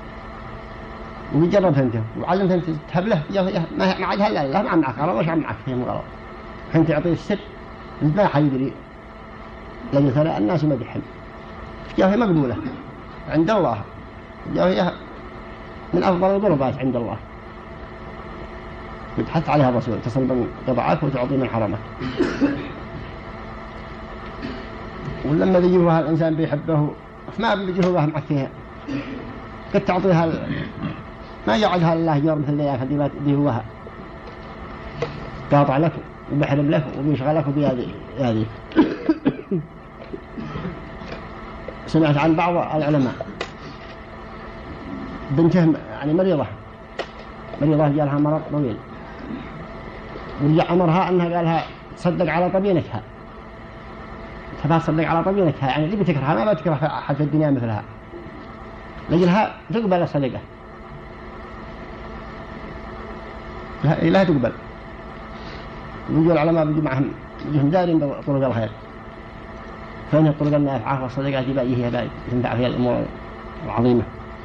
وجربت أنت وعلمت أنت تهبله ما ما عاد هلا لا ما معك غلط وش معك فيه غلط. حين تعطيه السر ما حيدري لأن ترى الناس ما بيحل جاهي مقبولة عند الله، جاهي من أفضل القربات عند الله وتحث عليها الرسول تصل من قطعك وتعطي من حرمك. ولما بيجيبها الإنسان بيحبه ما بيجيبها معك فيها قد تعطيها ما يقعدها الله جار مثل ذي خدمات بيهوها قاطع لك وبحرم لك وبيشغلك بهذه هذه. سمعت عن بعض العلماء بنتهم يعني مريضة مريضة جالها مرض طويل ورجع أمرها أنها قالها تصدق على طبينتها، تبى تصدق على طبينتها يعني اللي بتكرهها ما بتكره حتى الدنيا مثلها لجلها تقبل الصدقة لا, لا تقبل. ويقول العلماء بيجي معهم يجيهم دارين بطرق الخير فإن الطرق النافعة والصدقات باقي هي باقي تنفع فيها الأمور العظيمة.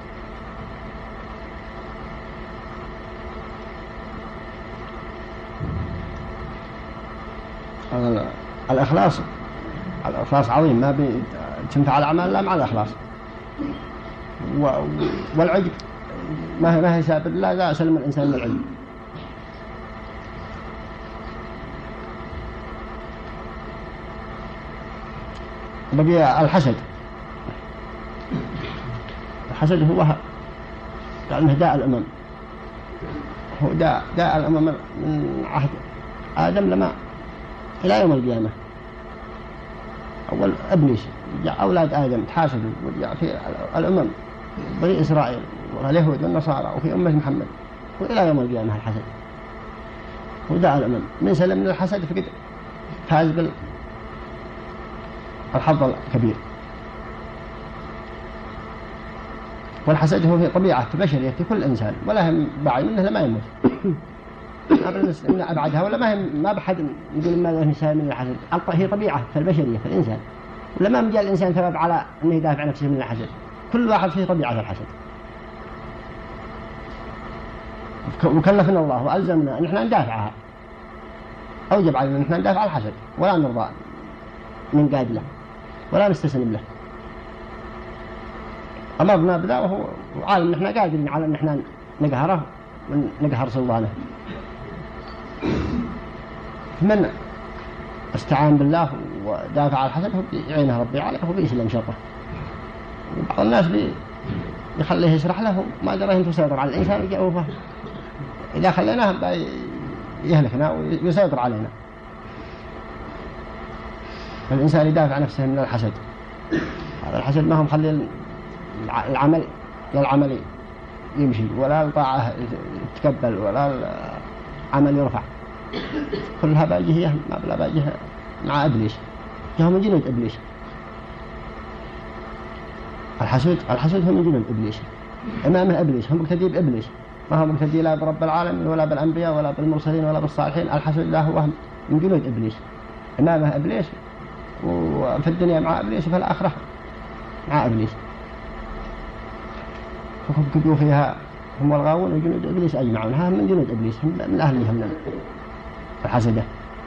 الإخلاص الإخلاص عظيم ما بتنفع الأعمال لا مع الإخلاص. والعجب ما ما هي سابق لا لا سلم الإنسان من العجب. بقي الحسد. الحسد هو لأنه داء الأمم، هو داء داء الأمم من عهد آدم لما إلى يوم القيامة. أول إبليس جاء أولاد آدم تحاسدوا وجاء في الأمم بني إسرائيل واليهود والنصارى وفي أمة محمد وإلى يوم القيامة. الحسد هو داء الأمم، من سلم من الحسد فقد فاز بالحظ الكبير. والحسد هو في طبيعة بشرية في كل إنسان ولا هم بعيد منه لما يموت إن أبعدها ولا ما هم ما بحد يقول ماذا نساء من الحسد. هي طبيعة في البشرية في الإنسان ولما مجال الإنسان ثبب على أنه يدافع نفسه من الحسد. كل واحد فيه طبيعة الحسد وكلفنا الله وألزمنا أن احنا ندافعها، أوجب علينا أن احنا ندافع عن الحسد ولا نرضى ننقاد له ولا نستسلم له. أمرنا بذا وهو عالم أن احنا قادرين على أن احنا نقهره ونقهر سلطانه. من استعان بالله ودافع عن الحسد هو يعينه ربي عليه هو بيسلم شرطه. وبعض الناس بي يخليه يشرح له ما درى أن تسيطر على الإنسان وجاوبه، إذا خليناه يهلكنا ويسيطر علينا. فالإنسان يدافع نفسه من الحسد. هذا الحسد ما هم خلي العمل للعمل يمشي ولا الطاعة تتقبل ولا العمل يرفع، كلها باجيه ما بلا باجيه مع إبليس، هو من جنود إبليس. الحسد الحسد هو من جنود إبليس، إمامه إبليس، هم مقتدي بإبليس، ما هو مقتدي لا برب العالمين ولا بالأنبياء ولا بالمرسلين ولا بالصالحين. الحسد لا هو من جنود إبليس، إمامه إبليس، وفي الدنيا مع إبليس وفي الآخرة مع إبليس. فكبوا فيها هم والغاوون وجنود إبليس أجمعون، هم من جنود إبليس، هم من أهلهم من الحسدة.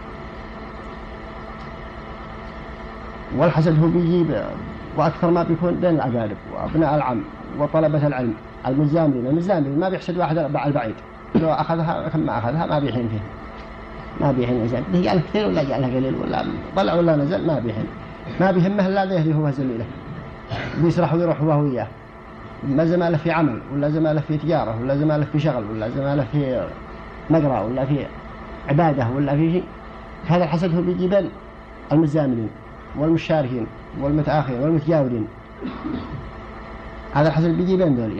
والحسد هو بيجيب وأكثر ما بيكون بين الأقارب وأبناء العم وطلبة العلم المزاملين. المزاملين ما بيحسد واحد البعيد، لو أخذها كم ما أخذها ما بيحين فيه، ما بيحين إنسان به جعله كثير ولا جعله قليل ولا طلع ولا نزل، ما بيحين، ما بيهمه إلا ذي هو زميله بيسرح ويروح هو وياه، ما زماله في عمل ولا زماله في تجارة ولا زماله في شغل ولا زماله في مقرأ ولا في عبادة ولا في شيء. هذا الحسد هو بيجي بين المزاملين والمشاركين والمتآخرين والمتجاورين. هذا الحسد بيجي بين دولية.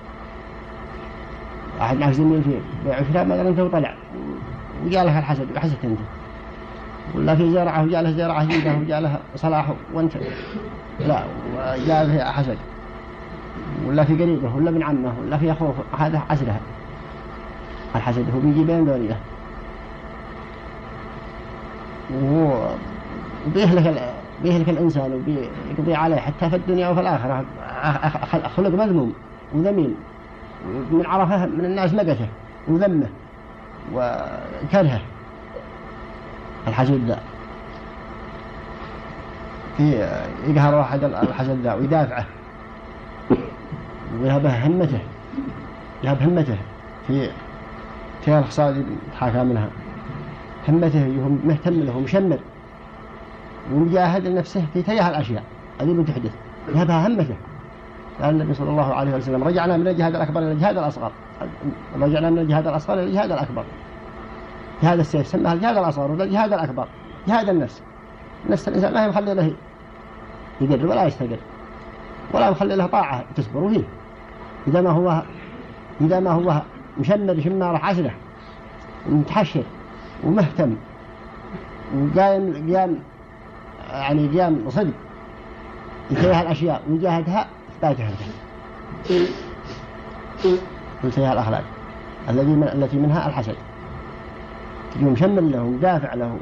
واحد معه زميل فيه بيع كتاب مثلا انت وطلع وجاله الحسد وحسدت انت، ولا في زرعه وجاله زرعه جيده وجاله صلاحه وانت لا وجاله حسد، ولا في قريبه ولا ابن عمه ولا في اخوه، هذا حسدها. الحسد هو بيجي بين دولية وهو بيهلك بيهلك الإنسان وبيقضي عليه حتى في الدنيا وفي الآخرة. خلق مذموم وذميم، من عرفه من الناس مقته وذمه وكرهه. الحسد ذا في يقهر واحد الحسد ذا ويدافعه ويهبه همته، يهب همته في تلك الخصال تحاكى منها. همته يهم مهتم له ومشمر ومجاهد لنفسه في تيها الأشياء التي بتحدث، يهبها همته. قال النبي صلى الله عليه وسلم رجعنا من الجهاد الأكبر إلى الجهاد الأصغر، رجعنا من الجهاد الأصغر إلى الجهاد الأكبر. جهاد السيف سماها الجهاد الأصغر ولا الجهاد الأكبر، جهاد النفس. نفس الإنسان ما يخلي له يقر ولا يستقر ولا يخلي له طاعة تصبر فيه، إذا ما هو إذا ما هو مشمر شمارة عسرة ومتحشر ومهتم وقايم قيام يعني قيام صدق يسويها الأشياء ويجاهدها إثباتها ويسويها الأخلاق الذي من التي منها الحسد. تجي مشمل له ومدافع له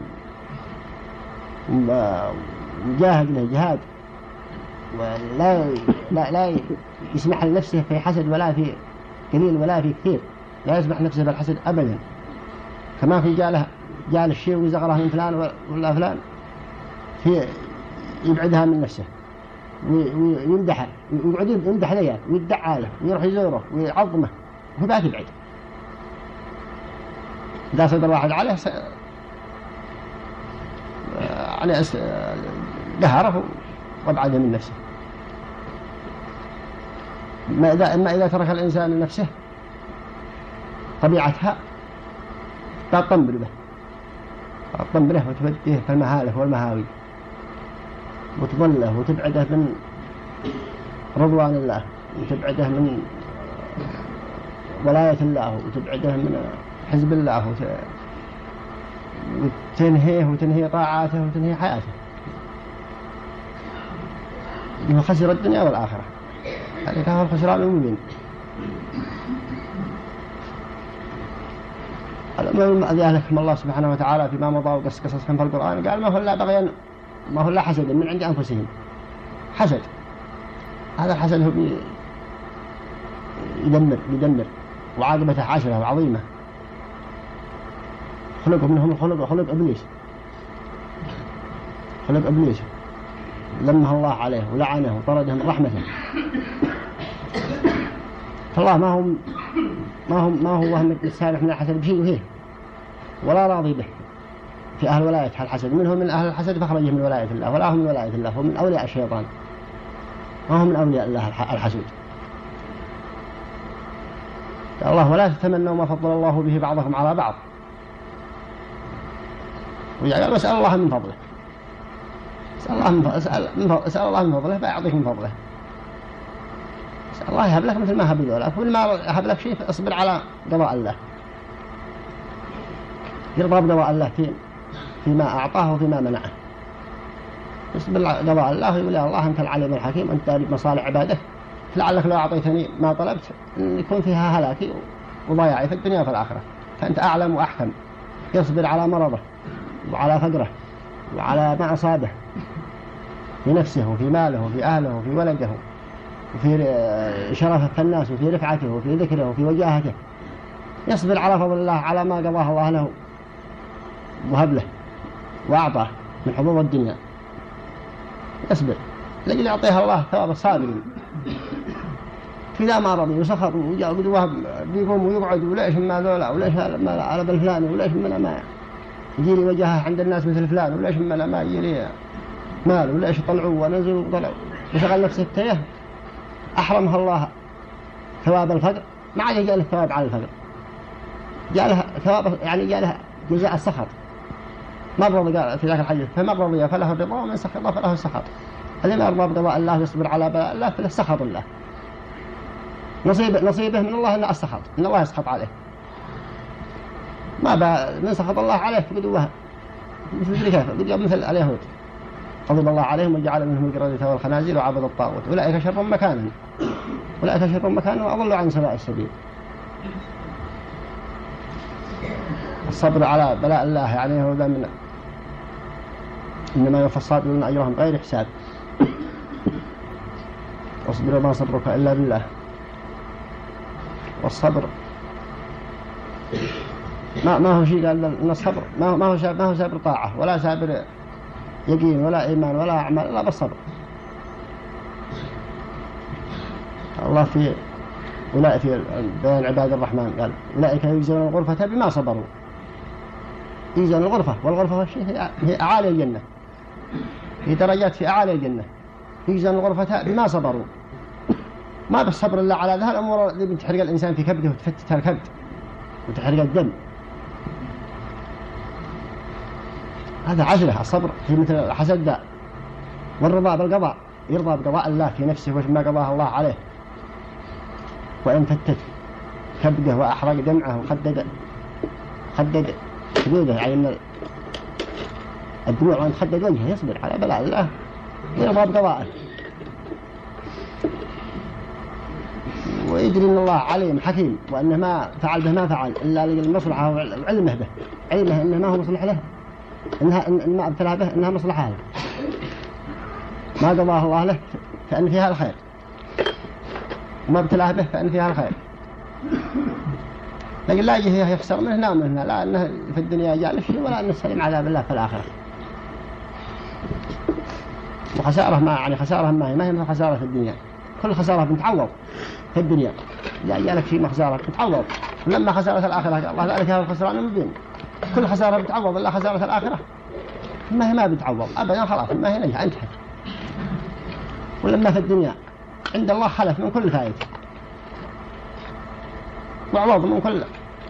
ومجاهد له جهاد، ولا لا لا يسمح لنفسه في حسد ولا في قليل ولا في كثير، لا يسمح نفسه بالحسد أبدا. كما في جاله جال الشيء ويزغره من فلان ولا فلان في يبعدها من نفسه ويمدحه ويقعد يمدح ذيك ويدعى له ويروح يزوره ويعظمه وهو بعد يبعد. إذا صدر واحد عليه س... عليه أس... قهره وابعده من نفسه. ما إذا إما إذا ترك الإنسان لنفسه طبيعتها تطمر به تطمره وتوديه في المهالك والمهاوي وتضله وتبعده من رضوان الله وتبعده من ولاية الله وتبعده من حزب الله وت... وتنهيه وتنهي طاعاته وتنهي حياته. إنه خسر الدنيا والآخرة، هذا كان الخسران المبين. الذي أهلكهم الله سبحانه وتعالى فيما مضى وقص قصصهم في القرآن قال ما هو إلا بغيا ما هو إلا حسد من عند أنفسهم. حسد هذا الحسد هو يدمر يدمر وعاقبته عشرة وعظيمة. خلق منهم خلق خلق إبليس، خلق إبليس لمه الله عليه ولعنه وطرده من رحمته. فالله ما هم ما هم ما هو هم السابح من الحسد بشيء فيه ولا راضي به. في أهل ولاية الحسد منهم من أهل الحسد فخرجه من ولاية الله، ولا هم من ولاية الله، هم من أولياء الشيطان، ما هم من أولياء الله الحسود. الله ولا تتمنوا ما فضل الله به بعضكم على بعض. ويعني اسأل الله من فضله، اسأل الله من فضله، اسأل الله من فضله فيعطيك من فضله. اسأل الله يهب لك مثل ما هب لك، كل ما هب لك شيء اصبر على قضاء الله، يرضى بقضاء الله في فيما أعطاه وفيما منعه. اصبر على قضاء الله ويقول يا الله أنت العليم الحكيم، أنت تدري مصالح عبادك، لعلك لو أعطيتني ما طلبت أن يكون فيها هلاكي وضياعي في الدنيا وفي الآخرة، فأنت أعلم وأحكم. يصبر على مرضه وعلى فقره وعلى ما أصابه في نفسه وفي ماله وفي أهله وفي ولده وفي شرفه في الناس وفي رفعته وفي ذكره وفي وجاهته. يصبر على فضل الله على ما قضاه الله له وهب له وأعطاه من حظوظ الدنيا. يصبر لأجل يعطيها الله ثواب الصابرين. فإذا ما رضي وسخط وجاء بيقوم ويقعد وليش ما ذولا وليش ما على بالفلان وليش ما ما يجي لي وجهه عند الناس مثل فلان وليش ما ما يجي لي مال وليش طلعوا ونزلوا وطلعوا وشغل نفسه التيه، أحرمها الله ثواب الفقر، ما عاد جاء له ثواب على الفقر، جاء له ثواب يعني جاء له جزاء السخط. ما رضي قال في ذاك الحديث فمن رضي فله الرضا ومن سخط فله السخط. اللي ما يرضى بقضاء الله يصبر على بلاء الله فله سخط الله. نصيب نصيبه من الله إن السخط، إن الله يسخط عليه. ما با من سخط الله عليه فقدوها مثل كيف قد مثل اليهود غضب الله عليهم وجعل منهم القردة والخنازير وعبد الطاغوت أولئك شر مكانا أولئك شر مكانا وأضلوا عن سواء السبيل. الصبر على بلاء الله يعني هو ذا من إنما يوفى الصابرون أجرهم غير حساب. واصبر ما صبرك إلا بالله. والصبر ما ما هو شيء قال إن الصبر ما ما هو ما هو صبر طاعة ولا صبر يقين ولا إيمان ولا أعمال إلا بالصبر. الله في أولئك في بين عباد الرحمن قال أولئك يجزون الغرفة بما صبروا. يجزون الغرفة والغرفة هي هي أعالي الجنة، في درجات في أعالي الجنة. يجزون الغرفة بما صبروا. ما بالصبر إلا على ذا الأمور اللي بتحرق الإنسان في كبده وتفتت الكبد وتحرق الدم. هذا عجلة الصبر في مثل الحسد ذا. والرضا بالقضاء يرضى بقضاء الله في نفسه وما قضاه الله عليه، وإن فتت كبده وأحرق دمعه وخدد خدد خدوده يعني من الدموع وإن خدد وجهه يصبر على بلاء الله ويرضى بقضائه. ويدري أن الله عليم حكيم وأنه ما فعل به ما فعل إلا للمصلحة وعلمه به، علمه أنه ما هو مصلح له، إنها إن ما ابتلى به إنها مصلحة له، ما قضاه الله له فإن فيها الخير، وما ابتلاه به فإن فيها الخير. لكن لا يجي يخسر منه نام منه، لا أنه في الدنيا جاء له ولا أنه سلم عذاب الله في الآخرة. وخسارة ما يعني خسارة ما هي ما هي خسارة في الدنيا، كل خسارة بنتعوض في الدنيا. لا جالك شيء خسارة بتتعوض، ولما خسارة الآخرة الله ذلك هذا الخسران المبين. كل خسارة بتعوض إلا خسارة الآخرة ما هي ما بتعوض أبدا، خلاص ما هي نجح انتهت. ولما في الدنيا عند الله خلف من كل فائدة وعوض من كل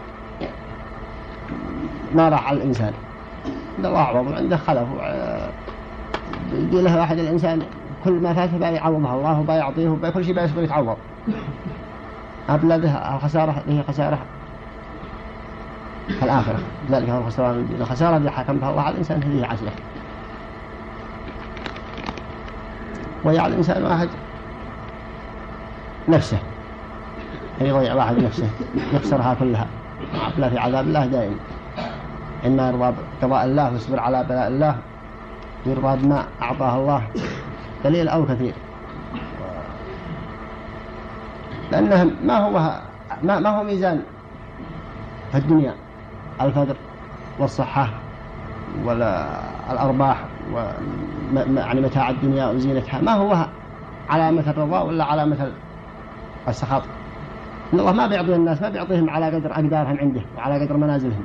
ما راح على الإنسان، عند الله عوض عنده خلف. يجي له واحد الإنسان كل ما فاته بقى يعوضها الله وبقى يعطيه وبقى كل شيء بقى يصبر يتعوض. أبلادها الخسارة هي خسارة الآخرة، ذلك هو الخسارة. الخسارة اللي حكم بها الله على الإنسان هذه عسلة. ويضيع الإنسان واحد نفسه، يضيع واحد نفسه يخسرها كلها، عبلا في عذاب الله دائم. إما يرضى بقضاء الله ويصبر على بلاء الله، يرضى بما أعطاه الله قليل أو كثير، لأنه ما هو ما, ما هو ميزان في الدنيا الفقر والصحة ولا الأرباح يعني متاع الدنيا وزينتها، ما هو علامة الرضا ولا علامة السخط. إن الله ما بيعطي الناس، ما بيعطيهم على قدر أقدارهم عنده وعلى قدر منازلهم.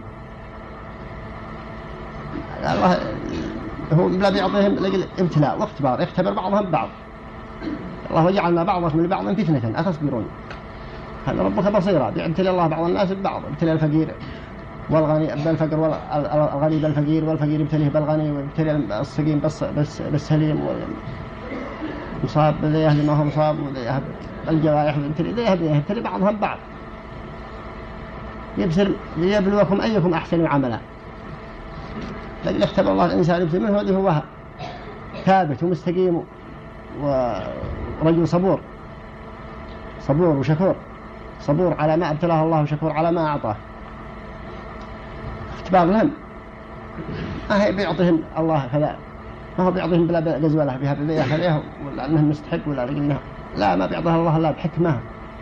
الله هو لا بيعطيهم ابتلاء واختبار، يختبر بعضهم ببعض. الله وجعلنا بعضكم لبعض فتنة أتصبرون. هذا ربك بصيرا، بيبتلي الله بعض الناس ببعض، ابتلي الفقير والغني بالفقر، والغني بالفقير، والفقير يبتليه بالغني، ويبتلي السقيم بس بس بالسليم، ومصاب ذي أهل ما هو مصاب، وذي أهل الجوائح، يبتلي ذي أهل يبتلي بعضهم بعض. يبسل ليبلوكم أيكم أحسن عملا. لكن اختبر الله الإنسان يبسل منه الذي هو ثابت ومستقيم ورجل صبور، صبور وشكور، صبور على ما ابتلاه الله وشكور على ما أعطاه. اختبار لهم، ما هي بيعطيهم الله كذا، ما هو بيعطيهم بلا جزولة بها بذيه خليه ولا أنه مستحق ولا لأنه لا، ما بيعطيها الله إلا بحكمة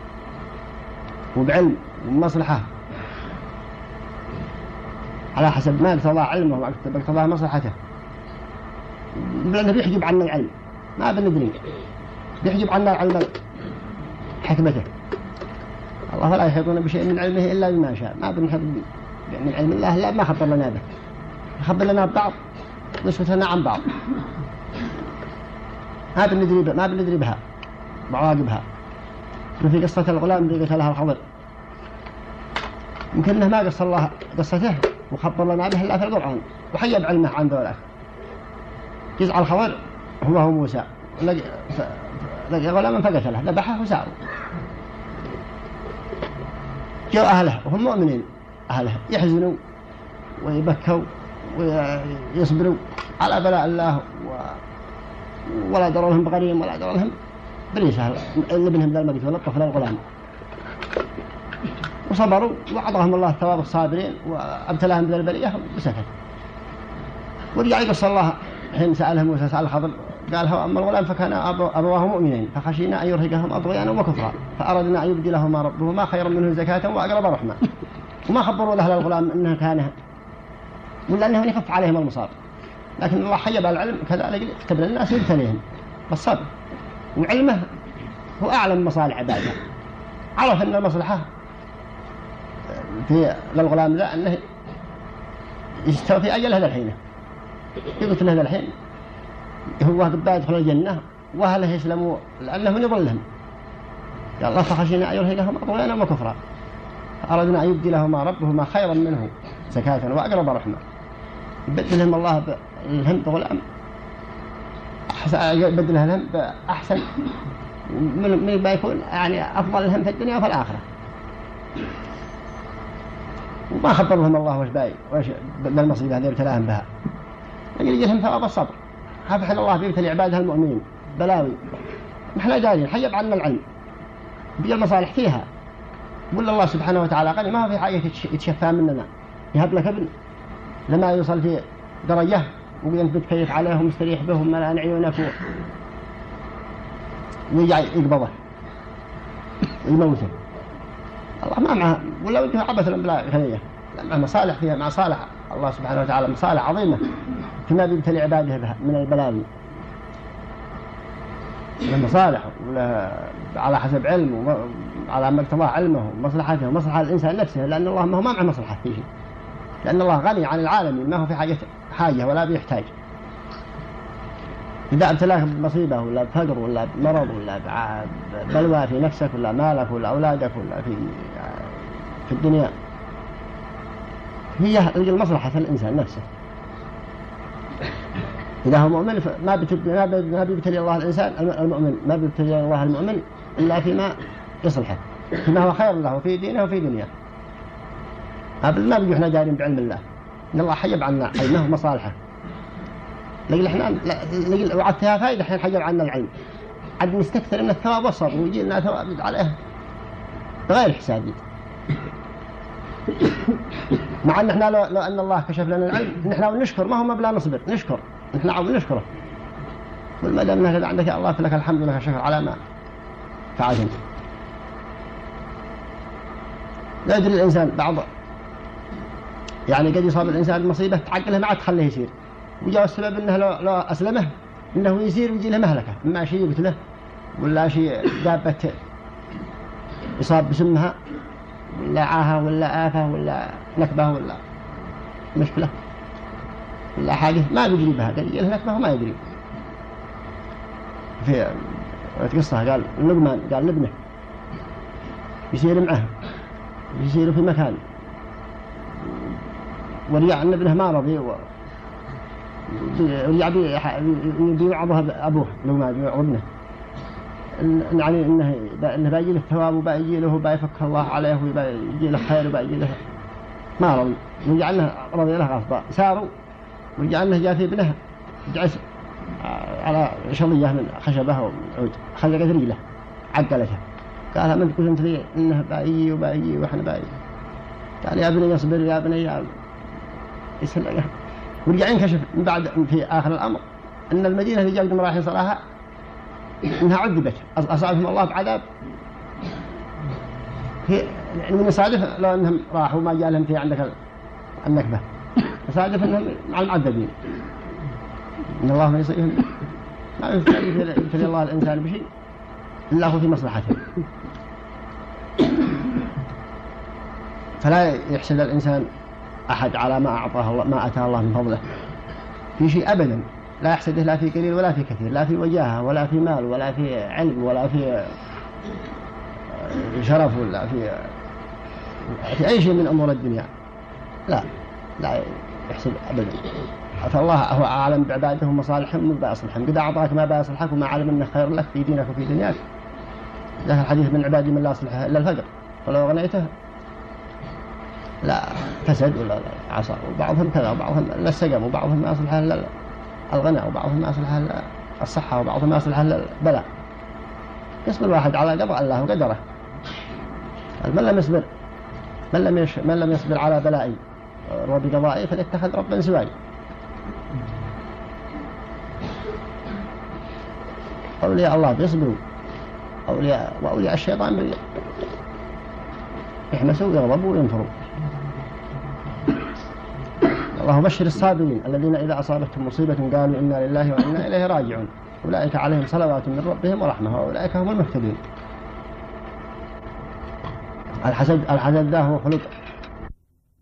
وبعلم ومصلحة على حسب ما اقتضى علمه واقتضى مصلحته. لأنه بيحجب عنا العلم، ما بندري، بيحجب عنا العلم حكمته. الله لا يحيطون بشيء من علمه إلا بما شاء، ما بنحط من علم الله لا ما خبر لنا به، خبر لنا ببعض نسبتنا عن بعض، ما بندري ما بندري بها بعواقبها. وفي قصة الغلام اللي قتلها الخضر، يمكن انه ما قص الله قصته وخبر لنا به الا في القرآن، وحيب علمه عن ذولاك. جزع الخضر هو هو موسى، لقي لقي غلاما فقتله، ذبحه وساره. جاء أهله وهم مؤمنين، أهله يحزنوا ويبكوا ويصبروا على بلاء الله، ولا دروا لهم بغريم ولا دروا لهم بريسة لابنهم ذا المقتول الطفل الغلام، وصبروا وأعطاهم الله ثواب الصابرين وابتلاهم ذا البلية وسكت. ورجع يقص الله حين سأله موسى سأل الخضر قال هو أما الغلام فكان أبواه مؤمنين فخشينا أن يرهقهم أطغيانا وكفرا فأردنا أن يبدلهما ربهما خيرا منه زكاة وأقرب رحمة. وما خبروا له الغلام أنه كان ولا أنه يخف عليهم المصاب، لكن الله حيب العلم كذلك اختبر الناس يبتليهم بالصبر، وعلمه هو أعلم مصالح عباده. عرف أن المصلحة في للغلام ذا أنه يستوفي أجل هذا الحين، يقتل هذا الحين هو قد يدخل الجنة وأهله يسلموا لأنهم يضلهم. قال الله فخشينا أن يرهقهم أطغيانا وكفرا فأردنا أن يبدلهما ربهما خيرا منه زكاة وأقرب رحمة. يبدلهم الله بالهم بغلام يبدلها لهم بأحسن من ما يكون يعني أفضل لهم في الدنيا وفي الآخرة. وما خبر لهم الله وش باي وش بالمصيبة هذه ابتلاهم بها، لكن يجيهم ثواب الصبر. حفظ الله بيبتلي عباده المؤمنين بلاوي، نحن جاهزين حيب عنا العلم بيجي المصالح فيها. يقول الله سبحانه وتعالى غني ما في حاجة يتشفى مننا، يهب لك ابن لما يوصل في درجة وأنت بتكيف عليه ومستريح به وملأ عيونك ويجي يقبضه ويموته. الله ما معه ولا وجهه عبث بلا غنية، مع مصالح فيها، مع صالح الله سبحانه وتعالى مصالح عظيمة فيما بيبتلي عباده بها من البلاوي المصالح ولا على حسب علمه وعلى ما اقتضاه علمه ومصلحته ومصلحة الإنسان نفسه، لأن الله ما هو ما معه مصلحة في شيء، لأن الله غني عن العالمين ما هو في حاجة حاجة ولا بيحتاج. إذا ابتلاك بمصيبة ولا بفقر ولا بمرض ولا بلوى في نفسك ولا مالك ولا أولادك ولا في في الدنيا، هي المصلحة في الإنسان نفسه. إذا هو مؤمن ما ما بيبتلي الله الإنسان المؤمن، ما بيبتلي الله المؤمن إلا فيما يصلحه، فيما هو خير له في دينه وفي دنياه. قبل ما بيجي احنا دارين بعلم الله إن الله حيب عنا علمه ومصالحه، لكن احنا لكن وعد فيها فائدة حين حيب عنا العلم، عد نستكثر من الثواب والصبر ويجي لنا ثواب عليه بغير حساب. مع أن احنا لو, لو أن الله كشف لنا العلم نحن نشكر، ما هو ما بلا نصبر نشكر، نحن عاوز نشكره. وما دام هذا عندك يا الله فلك الحمد لك الشكر على ما فعلت. لا يدري الإنسان بعض يعني قد يصاب الإنسان بمصيبة تعقله ما عاد تخليه يسير، وجاء السبب إنه لو, لو أسلمه إنه يسير ويجي له مهلكة، إما شيء يقتله ولا شيء دابة يصاب بسمها ولا عاهة ولا آفة ولا نكبة ولا مشكلة ولا حاجة ما يدري بها، قال يجي له نكبة وما يدري. في قصة قال لقمان قال لابنه يسير معه يسير في مكان ورجع أن ابنه ما رضي ورجع بيوعظه أبوه لقمان بيوعظ ابنه يعني إنه إنه بيجي له الثواب وبيجي له وبيفك الله عليه وبيجي له خير وبيجي له ما رضي، ورجع أنه رضي له غصبا ساروا، ورجع أنه جاء في ابنه جعس على شظية من خشبه وعود خلقت رجله عقلته، قال من كنت لي إنه بايجي وبايجي وإحنا بايجي، قال يا بني يصبر يا بني يا يسلقه. ورجع ينكشف من بعد في آخر الأمر أن المدينة اللي جاء رايحين صراحة إنها عذبت أصابهم الله بعذاب في يعني من يصادف لو أنهم راحوا ما جاء لهم في عندك النكبة، يصادف أنهم مع المعذبين إن الله ما يصيبهم ما يبتلي الله الإنسان بشيء إلا هو في مصلحته. فلا يحسد الإنسان أحد على ما أعطاه الله ما أتاه الله من فضله في شيء أبدا، لا يحسده لا في قليل ولا في كثير، لا في وجاهة ولا في مال ولا في علم ولا في شرف ولا في في أي شيء من أمور الدنيا، لا لا يحسد أبدا. فالله هو أعلم بعباده ومصالحهم من بأصلحهم، قد أعطاك ما بأصلحك وما علم أنه خير لك في دينك وفي دنياك. ذاك الحديث من عبادي من لا أصلحه إلا الفقر ولو غنيته لا فسد ولا عصى، وبعضهم كذا وبعضهم لا السقم وبعضهم ما أصلحه إلا الغنى وبعضهم ما أصلحه إلا الصحة وبعضهم ما أصلحه إلا البلاء. يصبر الواحد على قضاء الله وقدره، من لم يصبر من لم يش من لم يصبر على بلائي وبقضائي فليتخذ ربا سواي. أولياء الله بيصبروا، أولياء وأولياء الشيطان يحمسوا ويغضبوا وينفروا. الله بشر الصابرين الذين إذا أصابتهم مصيبة قالوا إنا لله وإنا إليه راجعون أولئك عليهم صلوات من ربهم ورحمة وأولئك هم المهتدون. الحسد الحسد ذا هو خلق